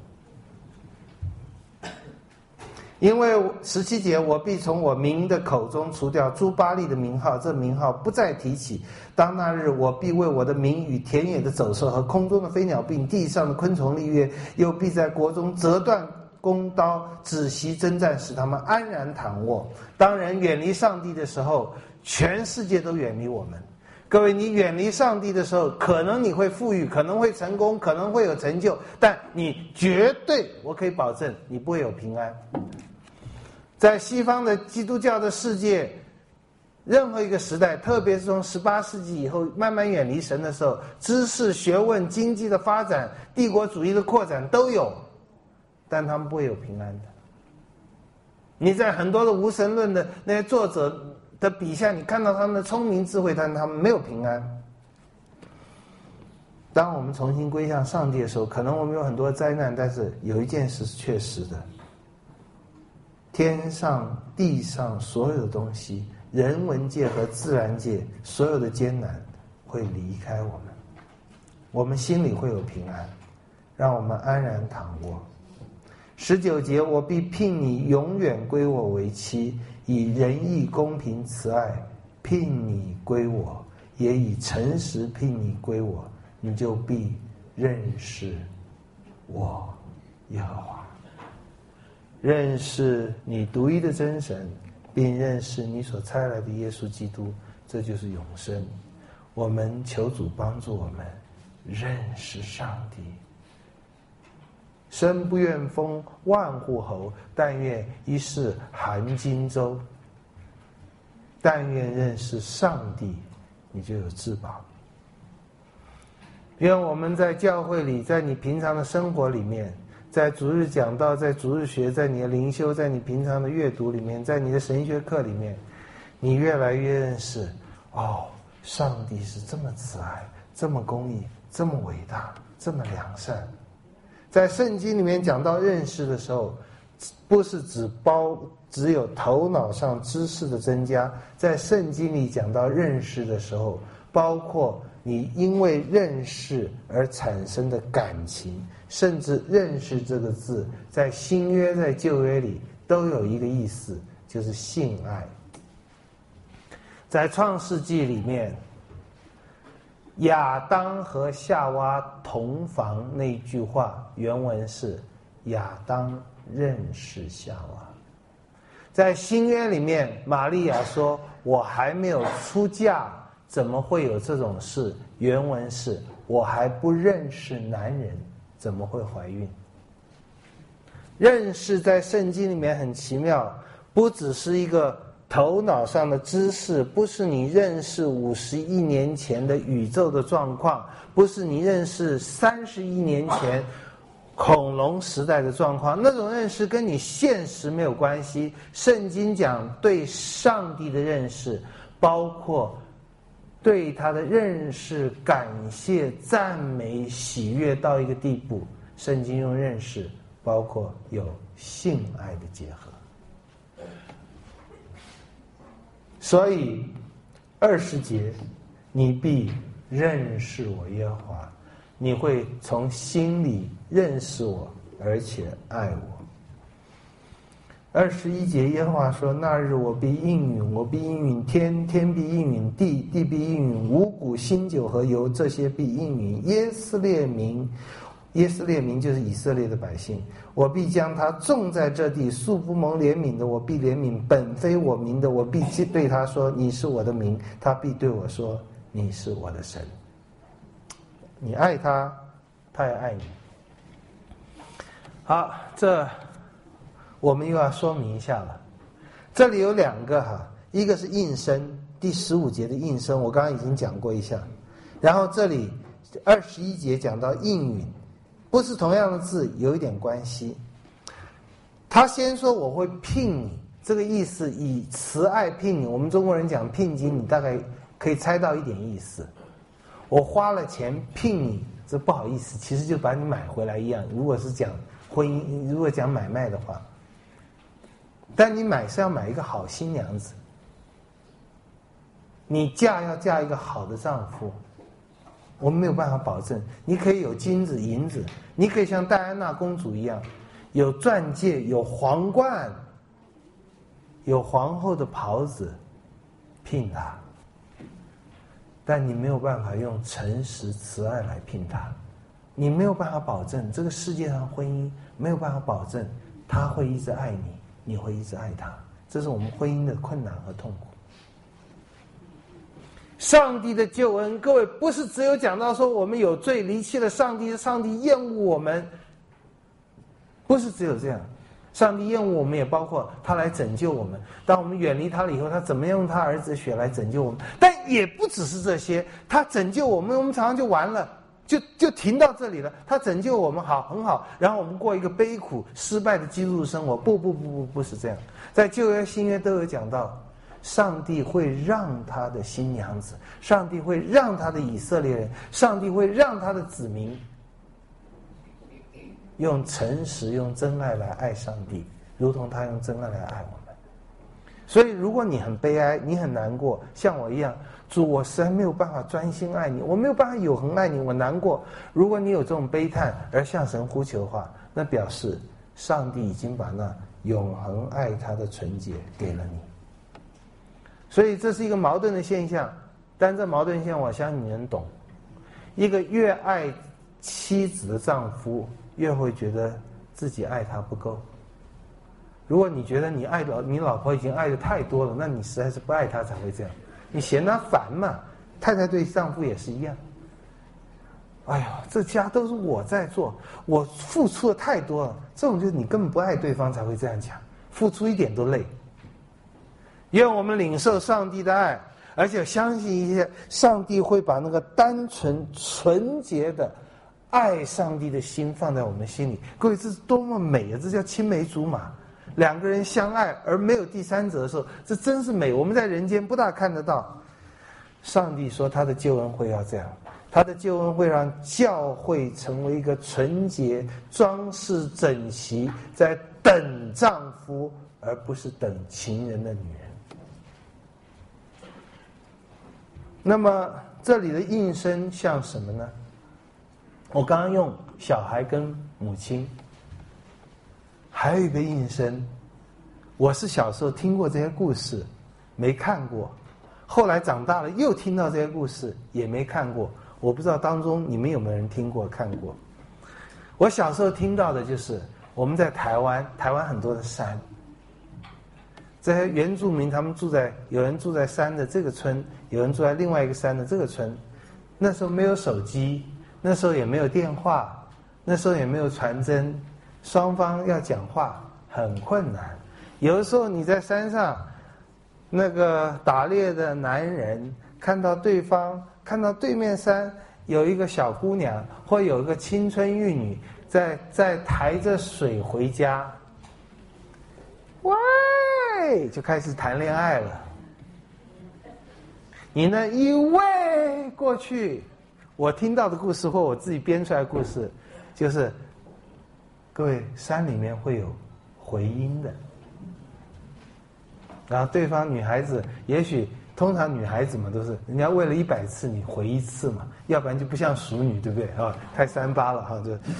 因为十七节，我必从我民的口中除掉诸巴力的名号，这名号不再提起。当那日，我必为我的民与田野的走兽和空中的飞鸟并地上的昆虫立约，又必在国中折断弓刀，止息征战，使他们安然躺卧。当人远离上帝的时候，全世界都远离我们。各位，你远离上帝的时候，可能你会富裕，可能会成功，可能会有成就，但你绝对，我可以保证，你不会有平安。在西方的基督教的世界，任何一个时代，特别是从十八世纪以后慢慢远离神的时候，知识、学问、经济的发展、帝国主义的扩展都有，但他们不会有平安的。你在很多的无神论的那些作者的笔下，你看到他们的聪明智慧，但他们没有平安。当我们重新归向上帝的时候，可能我们有很多灾难，但是有一件事是确实的，天上地上所有的东西，人文界和自然界所有的艰难会离开我们，我们心里会有平安，让我们安然躺卧。十九节，我必聘你永远归我为妻，以仁义公平慈爱聘你归我，也以诚实聘你归我，你就必认识我耶和华，认识你独一的真神，并认识你所差来的耶稣基督，这就是永生。我们求主帮助我们认识上帝。身不愿封万户侯，但愿一试含荆州。但愿认识上帝，你就有至宝。愿我们在教会里，在你平常的生活里面，在逐日讲道，在逐日学，在你的灵修，在你平常的阅读里面，在你的神学课里面，你越来越认识，哦，上帝是这么慈爱，这么公义，这么伟大，这么良善。在圣经里面讲到认识的时候，不是只包只有头脑上知识的增加，在圣经里讲到认识的时候，包括你因为认识而产生的感情，甚至认识这个字，在新约在旧约里都有一个意思，就是性爱。在创世纪里面，亚当和夏娃同房那句话原文是亚当认识夏娃。在新约里面，玛利亚说我还没有出嫁，怎么会有这种事？原文是我还不认识男人，怎么会怀孕？认识在圣经里面很奇妙，不只是一个头脑上的知识，不是你认识五十亿年前的宇宙的状况，不是你认识三十亿年前恐龙时代的状况，那种认识跟你现实没有关系。圣经讲对上帝的认识，包括对他的认识、感谢、赞美、喜悦到一个地步。圣经用认识，包括有性爱的结合。所以二十节，你必认识我耶和华，你会从心里认识我，而且爱我。二十一节，耶和华说：那日我必应允，我必应允天，天必应允地，地必应允五谷、新酒和油，这些必应允耶斯列民。耶斯列民就是以色列的百姓，我必将他种在这地，素不蒙怜悯的，我必怜悯；本非我民的，我必对他说：你是我的民。他必对我说：你是我的神。你爱他，他也爱你。好，这我们又要说明一下了。这里有两个哈，一个是应声，第十五节的应声，我刚刚已经讲过一下。然后这里二十一节讲到应允，不是同样的字，有一点关系。他先说我会聘你，这个意思以慈爱聘你。我们中国人讲聘金，你大概可以猜到一点意思。我花了钱聘你，这不好意思，其实就把你买回来一样。如果是讲婚姻，如果讲买卖的话，但你买是要买一个好新娘子，你嫁要嫁一个好的丈夫。我们没有办法保证，你可以有金子银子，你可以像戴安娜公主一样，有钻戒，有皇冠，有皇后的袍子，聘她。但你没有办法用诚实慈爱来聘她，你没有办法保证这个世界上婚姻没有办法保证他会一直爱你，你会一直爱他，这是我们婚姻的困难和痛苦。上帝的救恩，各位不是只有讲到说我们有罪离弃了上帝，上帝厌恶我们，不是只有这样。上帝厌恶我们也包括他来拯救我们，当我们远离他了以后，他怎么样用他儿子的血来拯救我们。但也不只是这些，他拯救我们，我们常常就完了，就就停到这里了。他拯救我们好很好，然后我们过一个悲苦失败的基督生活。不不不不不是这样，在旧约新约都有讲到，上帝会让他的新娘子，上帝会让他的以色列人，上帝会让他的子民用诚实用真爱来爱上帝，如同他用真爱来爱我们。所以如果你很悲哀，你很难过，像我一样，主，我实在没有办法专心爱你，我没有办法永恒爱你，我难过。如果你有这种悲叹而向神呼求的话，那表示上帝已经把那永恒爱他的纯洁给了你。所以这是一个矛盾的现象，但这矛盾现象我相信你能懂。一个越爱妻子的丈夫，越会觉得自己爱她不够。如果你觉得你爱老你老婆已经爱的太多了，那你实在是不爱她才会这样，你嫌她烦嘛。太太对丈夫也是一样。哎呀，这家都是我在做，我付出的太多了，这种就是你根本不爱对方才会这样讲，付出一点都累。愿我们领受上帝的爱，而且相信一些上帝会把那个单纯纯洁的爱上帝的心放在我们心里。各位，这是多么美啊！这叫青梅竹马，两个人相爱而没有第三者的时候，这真是美。我们在人间不大看得到。上帝说他的救恩会要这样，他的救恩会让教会成为一个纯洁、装饰整齐，在等丈夫而不是等情人的女人。那么这里的应声像什么呢？我刚刚用小孩跟母亲，还有一个应声，我是小时候听过这些故事，没看过，后来长大了又听到这些故事，也没看过。我不知道当中你们有没有人听过看过。我小时候听到的就是我们在台湾，台湾很多的山，这些原住民他们住在，有人住在山的这个村，有人住在另外一个山的这个村。那时候没有手机，那时候也没有电话，那时候也没有传真，双方要讲话很困难。有的时候你在山上，那个打猎的男人看到对方，看到对面山有一个小姑娘或有一个青春玉女在在抬着水回家，喂，就开始谈恋爱了。你呢一喂过去，我听到的故事或我自己编出来的故事，就是各位山里面会有回音的，然后对方女孩子也许。通常女孩子嘛都是，人家喂了一百次你回一次嘛，要不然就不像熟女，对不对啊？太三八了哈，就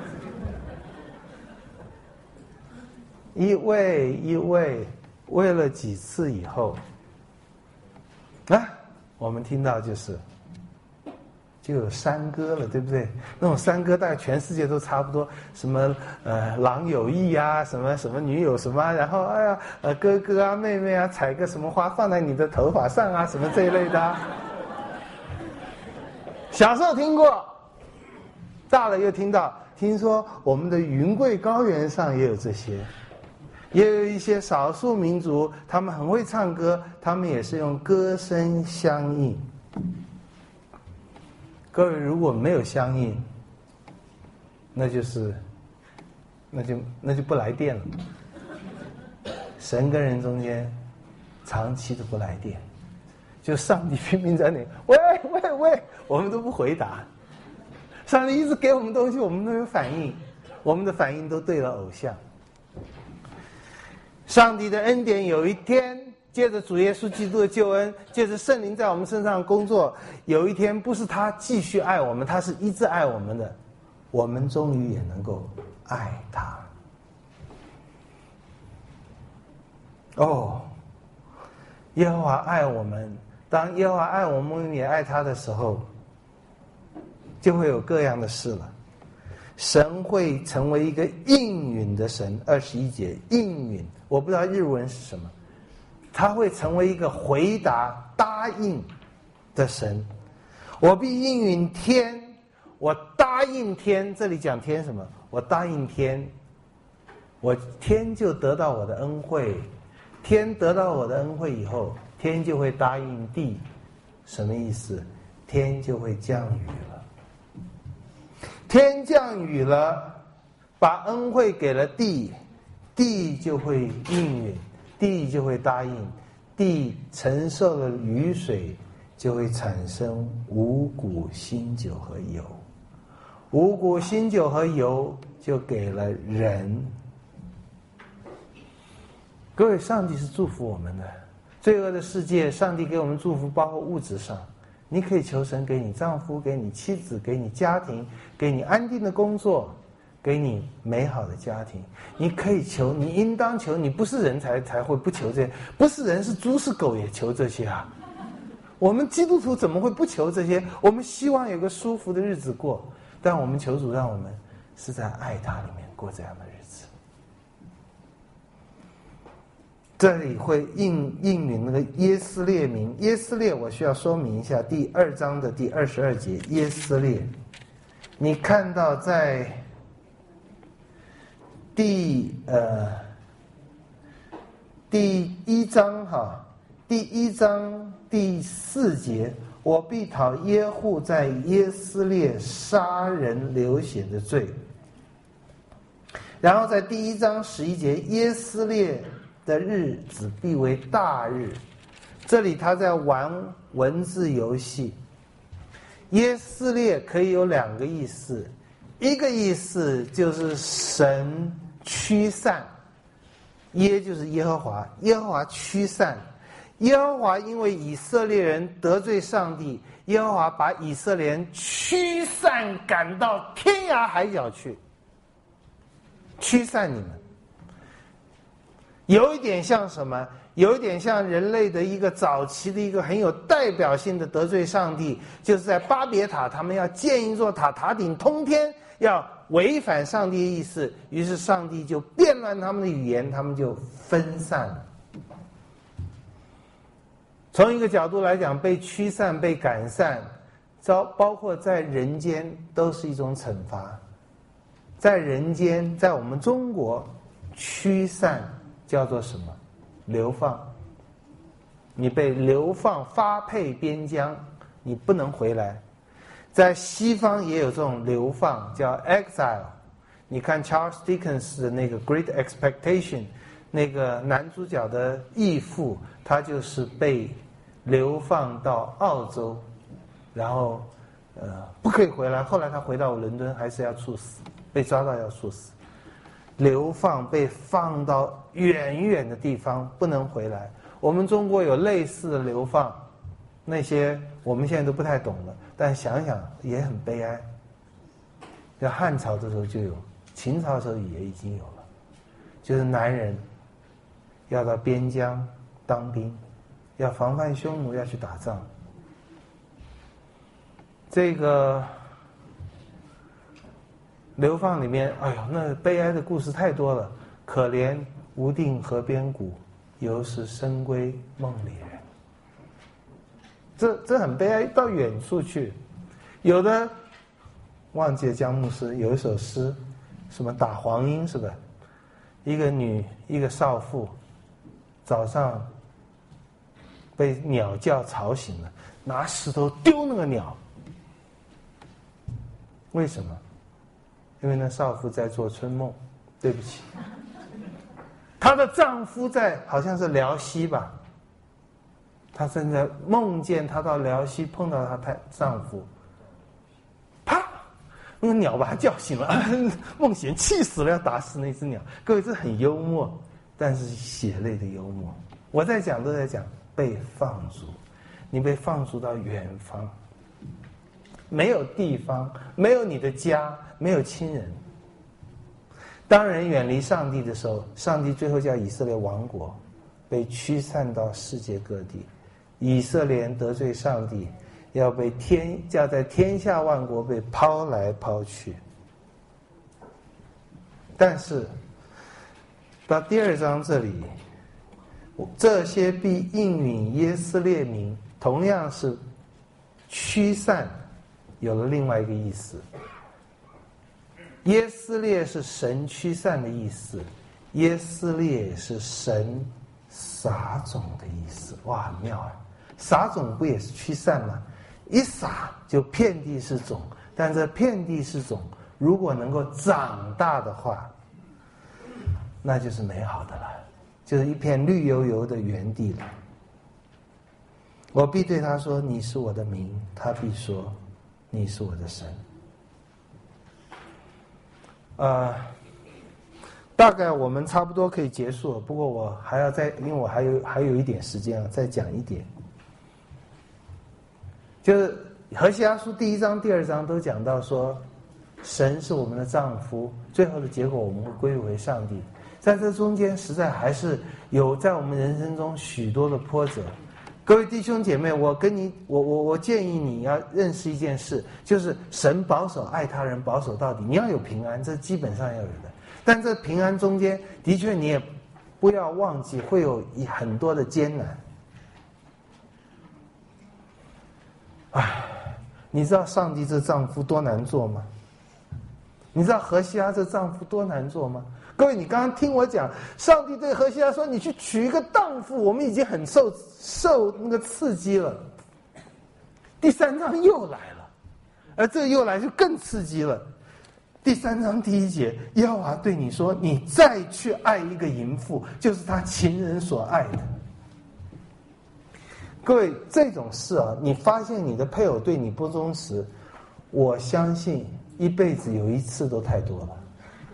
一喂一喂，喂了几次以后，啊，我们听到就是就有山歌了，对不对？那种山歌大概全世界都差不多，什么呃郎有意啊，什么什么女有什么啊，然后哎呀呃哥哥啊妹妹啊，采个什么花放在你的头发上啊，什么这一类的啊。小时候听过，大了又听到，听说我们的云贵高原上也有这些，也有一些少数民族，他们很会唱歌，他们也是用歌声相应。各位如果没有相应，那就是那就那就不来电了。神跟人中间长期的不来电，就上帝拼命在那里喂喂喂，我们都不回答。上帝一直给我们东西，我们都有反应，我们的反应都对了偶像。上帝的恩典有一天借着主耶稣基督的救恩，借着圣灵在我们身上工作，有一天不是他继续爱我们，他是一直爱我们的，我们终于也能够爱他。哦，耶和华爱我们，当耶和华爱我们，我们也爱他的时候，就会有各样的事了。神会成为一个应允的神，二十一节应允，我不知道日文是什么，他会成为一个回答答应的神。我必应允天，我答应天，这里讲天什么？我答应天，我天就得到我的恩惠，天得到我的恩惠以后，天就会答应地，什么意思？天就会降雨了。天降雨了，把恩惠给了地，地就会应允，地就会答应，地承受了雨水，就会产生五谷新酒和油，五谷新酒和油就给了人。各位，上帝是祝福我们的。罪恶的世界，上帝给我们祝福，包括物质上，你可以求神给你丈夫，给你妻子，给你家庭，给你安定的工作，给你美好的家庭。你可以求，你应当求，你不是人才才会不求这些，不是人是猪是狗也求这些啊。我们基督徒怎么会不求这些？我们希望有个舒服的日子过，但我们求主让我们是在爱他里面过这样的日子。这里会应应允那个耶斯列民，耶斯列我需要说明一下，第二章的第二十二节，耶斯列，你看到在第呃第一章哈，第一章第四节，我必讨耶户在耶斯列杀人流血的罪。然后在第一章十一节，耶斯列的日子必为大日，这里他在玩文字游戏。耶斯列可以有两个意思，一个意思就是神驱散，耶就是耶和华，耶和华驱散， 耶和华因为以色列人得罪上帝，耶和华把以色列人驱散赶到天涯海角去，驱散你们。有一点像什么？有一点像人类的一个早期的一个很有代表性的得罪上帝，就是在巴别塔，他们要建一座塔，塔顶通天，要违反上帝的意思，于是上帝就变乱他们的语言，他们就分散了。从一个角度来讲，被驱散、被赶散，包括在人间都是一种惩罚。在人间，在我们中国，驱散叫做什么？流放。你被流放发配边疆，你不能回来。在西方也有这种流放，叫 exile。你看 Charles Dickens 的那个《Great Expectation》，那个男主角的义父，他就是被流放到澳洲，然后呃不可以回来。后来他回到伦敦，还是要处死，被抓到要处死。流放，被放到远远的地方，不能回来。我们中国有类似的流放，那些我们现在都不太懂了，但想想也很悲哀。在汉朝的时候就有，秦朝的时候也已经有了，就是男人要到边疆当兵，要防范匈奴，要去打仗。这个流放里面，哎呦，那悲哀的故事太多了。可怜无定河边骨，犹是深闺梦里人。这这很悲哀，到远处去。有的忘记了姜牧师有一首诗，什么打黄莺是吧？一个女一个少妇，早上被鸟叫吵醒了，拿石头丢那个鸟。为什么？因为那少妇在做春梦。对不起，她的丈夫在好像是辽西吧，她正在梦见她到辽西碰到她太丈夫，啪，那个鸟把她叫醒了，梦醒气死了，要打死那只鸟。各位，这很幽默，但是血泪的幽默。我在讲都在讲被放逐，你被放逐到远方，没有地方，没有你的家，没有亲人。当人远离上帝的时候，上帝最后叫以色列亡国，被驱散到世界各地。以色列人得罪上帝，要被天要在天下万国被抛来抛去。但是到第二章这里，这些必应允耶斯列民，同样是驱散，有了另外一个意思。耶斯列是神驱散的意思，耶斯列是神撒种的意思。哇，很妙啊！撒种不也是驱散吗？一撒就遍地是种，但这遍地是种，如果能够长大的话，那就是美好的了，就是一片绿油油的原地了。我必对他说：“你是我的民。”他必说：“你是我的神。”呃，大概我们差不多可以结束了。不过我还要再，因为我还有还有一点时间啊，再讲一点。就是何西阿书第一章、第二章都讲到说，神是我们的丈夫，最后的结果我们会归为上帝。在这中间，实在还是有在我们人生中许多的波折。各位弟兄姐妹，我跟你，我我我建议你要认识一件事，就是神保守爱他人，保守到底。你要有平安，这基本上要有的。但这平安中间，的确你也不要忘记会有很多的艰难。唉，你知道上帝这丈夫多难做吗？你知道何西阿这丈夫多难做吗？各位，你刚刚听我讲，上帝对何西阿说：“你去娶一个荡妇。”我们已经很受受那个刺激了。第三章又来了，而这又来就更刺激了。第三章第一节，耶和华对你说：“你再去爱一个淫妇，就是他情人所爱的。”各位，这种事啊，你发现你的配偶对你不忠实，我相信一辈子有一次都太多了。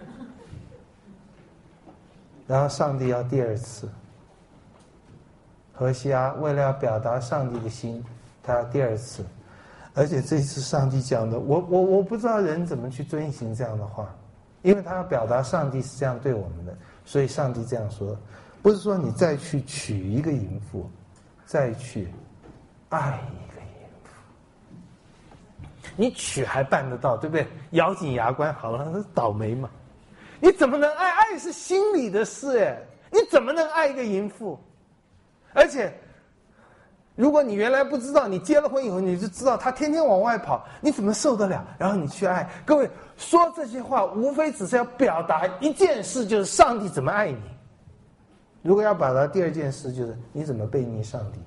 然后上帝要第二次， 何西阿为了要表达上帝的心，他要第二次，而且这一次上帝讲的，我我我不知道人怎么去遵行这样的话，因为他要表达上帝是这样对我们的，所以上帝这样说，不是说你再去娶一个淫妇，再去爱一个淫妇，你娶还办得到，对不对？咬紧牙关好了，那倒霉嘛。你怎么能爱？爱是心里的事哎，你怎么能爱一个淫妇？而且，如果你原来不知道，你结了婚以后你就知道他天天往外跑，你怎么受得了？然后你去爱。各位说这些话，无非只是要表达一件事，就是上帝怎么爱你。如果要表达第二件事，就是你怎么背逆上帝。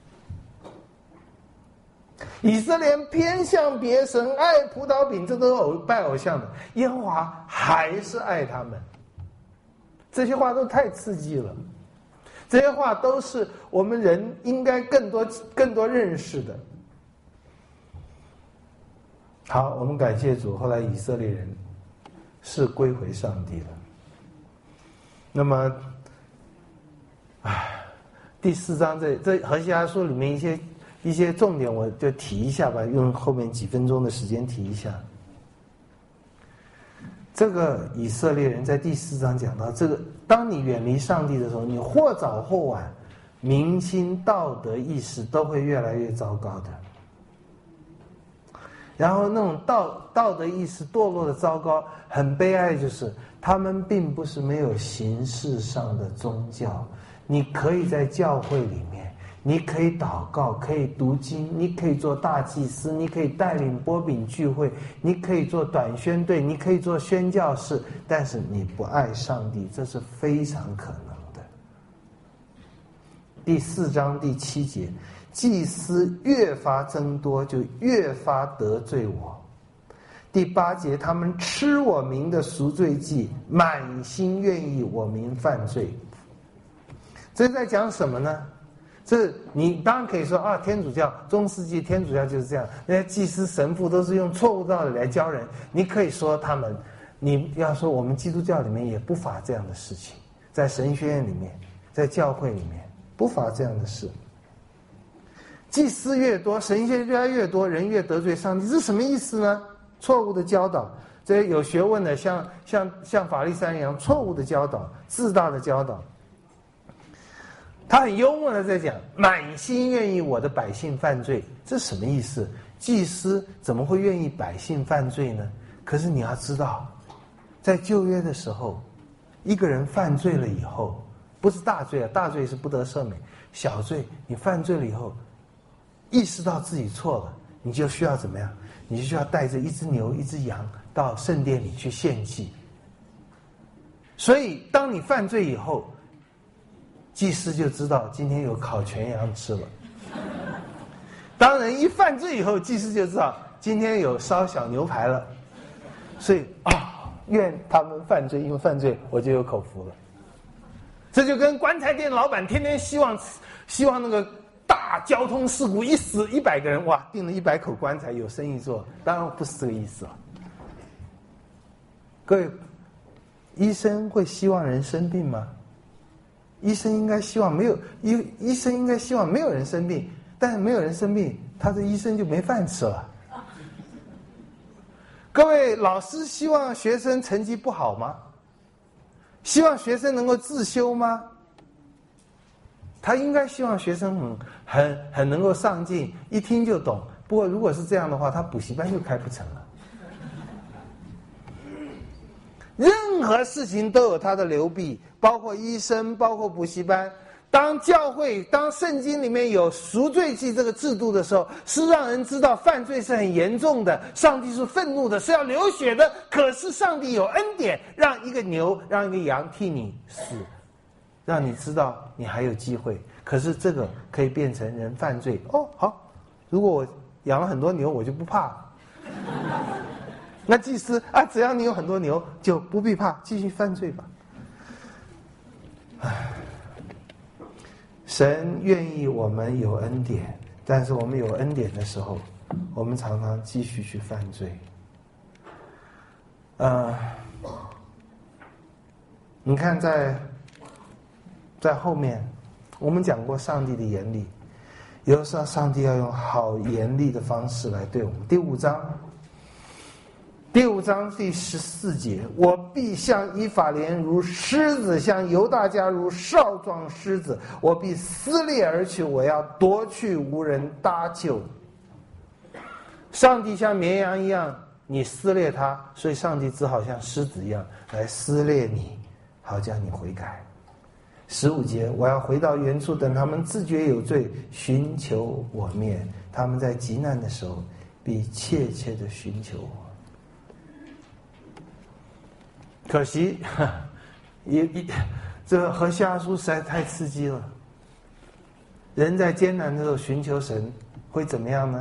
以色列偏向别神，爱葡萄饼，这都是偶拜偶像的，耶和华还是爱他们。这些话都太刺激了，这些话都是我们人应该更多更多认识的。好，我们感谢主，后来以色列人是归回上帝了。那么，唉，第四章这这何西阿书里面一些一些重点，我就提一下吧，用后面几分钟的时间提一下。这个以色列人在第四章讲到，这个当你远离上帝的时候，你或早或晚，民心道德意识都会越来越糟糕的。然后那种道道德意识堕落的糟糕，很悲哀，就是他们并不是没有形式上的宗教，你可以在教会里面，你可以祷告，可以读经，你可以做大祭司，你可以带领波饼聚会，你可以做短宣队，你可以做宣教士，但是你不爱上帝，这是非常可能的。第四章第七节，祭司越发增多，就越发得罪我。第八节，他们吃我民的赎罪祭，满心愿意我民犯罪。这在讲什么呢？这你当然可以说啊，天主教中世纪天主教就是这样，那些祭司神父都是用错误道理来教人。你可以说他们，你要说我们基督教里面也不乏这样的事情，在神学院里面，在教会里面不乏这样的事。祭司越多，神学越来越多，人越得罪上帝，这是什么意思呢？错误的教导，这些有学问的像像像法利赛人一样，错误的教导，自大的教导。他很幽默的在讲，满心愿意我的百姓犯罪，这是什么意思？祭司怎么会愿意百姓犯罪呢？可是你要知道，在旧约的时候，一个人犯罪了以后，不是大罪啊，大罪是不得赦免，小罪你犯罪了以后，意识到自己错了，你就需要怎么样？你就需要带着一只牛一只羊到圣殿里去献祭。所以当你犯罪以后，祭司就知道今天有烤全羊吃了。当人一犯罪以后，祭司就知道今天有烧小牛排了。所以啊，愿他们犯罪，因为犯罪我就有口福了。这就跟棺材店老板天天希望希望那个大交通事故一死一百个人，哇，订了一百口棺材有生意做，当然不是这个意思了。各位，医生会希望人生病吗？医生应该希望没有医医生应该希望没有人生病，但是没有人生病，他的医生就没饭吃了。各位老师希望学生成绩不好吗？希望学生能够自修吗？他应该希望学生很很很能够上进，一听就懂。不过如果是这样的话，他补习班就开不成了。任何事情都有它的流弊，包括医生，包括补习班。当教会，当圣经里面有赎罪祭这个制度的时候，是让人知道犯罪是很严重的，上帝是愤怒的，是要流血的。可是上帝有恩典，让一个牛，让一个羊替你死，让你知道你还有机会。可是这个可以变成人犯罪。哦，好，如果我养了很多牛，我就不怕。那祭司啊，只要你有很多牛，就不必怕，继续犯罪吧。唉，神愿意我们有恩典，但是我们有恩典的时候，我们常常继续去犯罪。呃，你看在在后面， 我们讲过上帝的严厉，有的时候上帝要用好严厉的方式来对我们。第五章，第五章第十四节，我必向以法莲如狮子，向犹大家如少壮狮子，我必撕裂而去，我要夺去，无人搭救。上帝像绵羊一样，你撕裂他，所以上帝只好像狮子一样来撕裂你，好叫你悔改。十五节，我要回到原处，等他们自觉有罪，寻求我面，他们在极难的时候必切切的寻求我。可惜也也这个何西阿书实在太刺激了。人在艰难的时候寻求神会怎么样呢？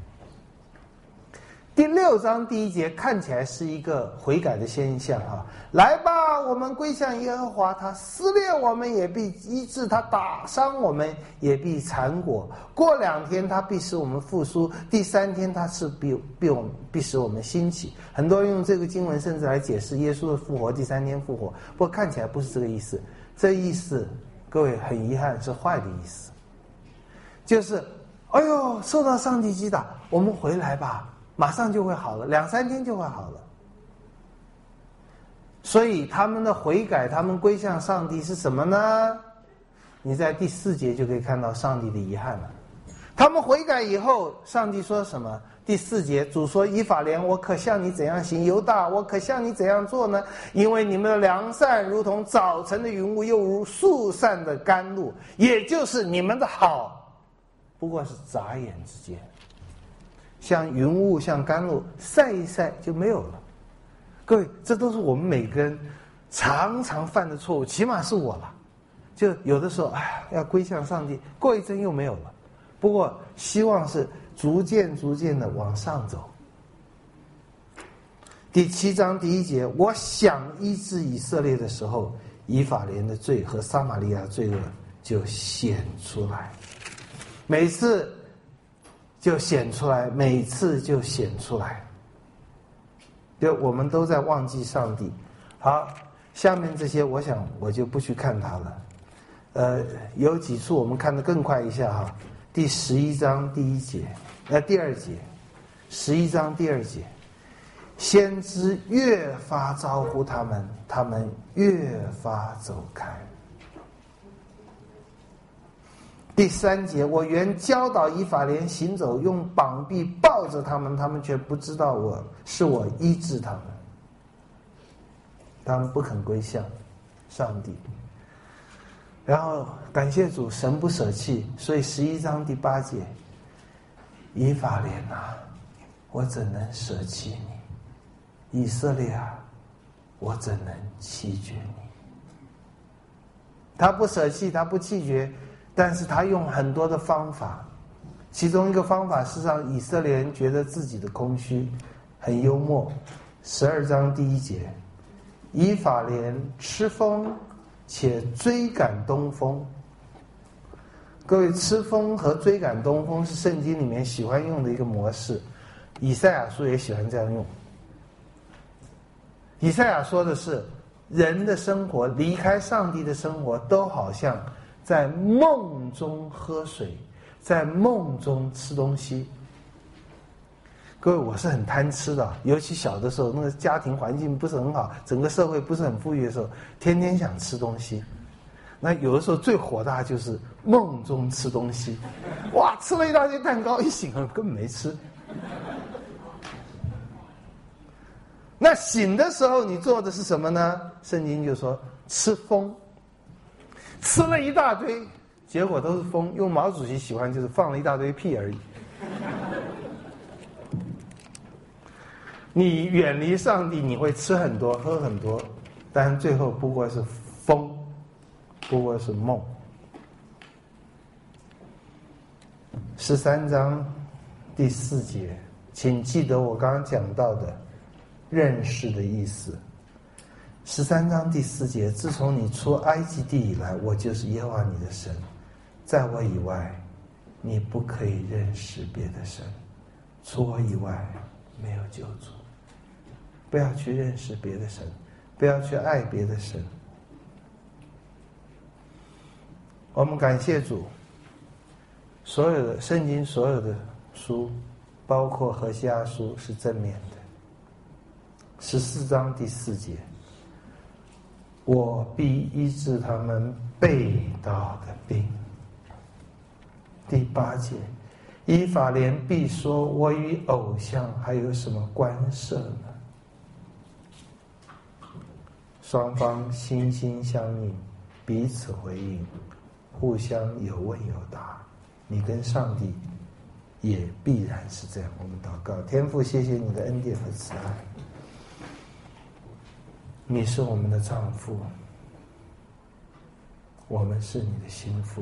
第六章第一节看起来是一个悔改的现象啊！来吧，我们归向耶和华，他撕裂我们也必医治，他打伤我们也必缠裹。过两天他必使我们复苏，第三天他是必必我们必使我们兴起。很多人用这个经文甚至来解释耶稣的复活，第三天复活。不过看起来不是这个意思，这意思各位很遗憾是坏的意思，就是哎呦受到上帝击打，我们回来吧。马上就会好了，两三天就会好了。所以他们的悔改，他们归向上帝是什么呢？你在第四节就可以看到上帝的遗憾了。他们悔改以后，上帝说什么？第四节，主说：以法莲，我可向你怎样行？犹大，我可向你怎样做呢？因为你们的良善如同早晨的云雾，又如速散的甘露，也就是你们的好，不过是眨眼之间。像云雾，像甘露，晒一晒就没有了。各位，这都是我们每个人常常犯的错误，起码是我了。就有的时候，哎呀，要归向上帝，过一阵又没有了。不过，希望是逐渐、逐渐的往上走。第七章第一节，我想医治以色列的时候，以法莲的罪和撒玛利亚罪恶就显出来。每次。就显出来，每次就显出来。就我们都在忘记上帝。好，下面这些我想我就不去看它了。呃，有几处我们看得更快一下哈。第十一章第一节，呃，第二节，十一章第二节，先知越发招呼他们，他们越发走开。第三节，我原教导以法莲行走，用膀臂抱着他们，他们却不知道我是我医治他们，他们不肯归向上帝。然后感谢主，神不舍弃，所以十一章第八节，以法莲啊，我怎能舍弃你？以色列啊，我怎能弃绝你？他不舍弃，他不弃绝。但是他用很多的方法，其中一个方法是让以色列人觉得自己的空虚，很幽默。十二章第一节，以法莲吃风，且追赶东风。各位，吃风和追赶东风是圣经里面喜欢用的一个模式，以赛亚书也喜欢这样用。以赛亚说的是，人的生活离开上帝的生活，都好像在梦中喝水，在梦中吃东西。各位，我是很贪吃的，尤其小的时候，那个家庭环境不是很好，整个社会不是很富裕的时候，天天想吃东西。那有的时候最火大就是梦中吃东西，哇，吃了一大堆蛋糕，一醒了根本没吃。那醒的时候你做的是什么呢？圣经就说吃风。吃了一大堆，结果都是风。用毛主席喜欢就是放了一大堆屁而已。你远离上帝，你会吃很多喝很多，但最后不过是风，不过是梦。十三章第四节，请记得我刚刚讲到的认识的意思。十三章第四节，自从你出埃及地以来，我就是耶和华你的神，在我以外你不可以认识别的神，除我以外没有救主。不要去认识别的神，不要去爱别的神。 我们感谢主，所有的圣经所有的书，包括何西阿书是正面的。十四章第四节，我必医治他们背道的病。第八节，以法莲必说，我与偶像还有什么关涉呢？双方心心相印，彼此回应，互相有问有答。你跟上帝也必然是这样。我们祷告，天父，谢谢你的恩典和慈爱。你是我们的丈夫，我们是你的心腹。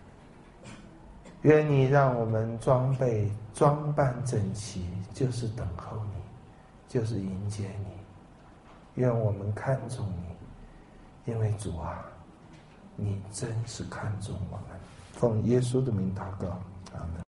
愿你让我们装备装扮整齐，就是等候你，就是迎接你。愿我们看重你，因为主啊，你真是看重我们。奉耶稣的名祷告，阿们。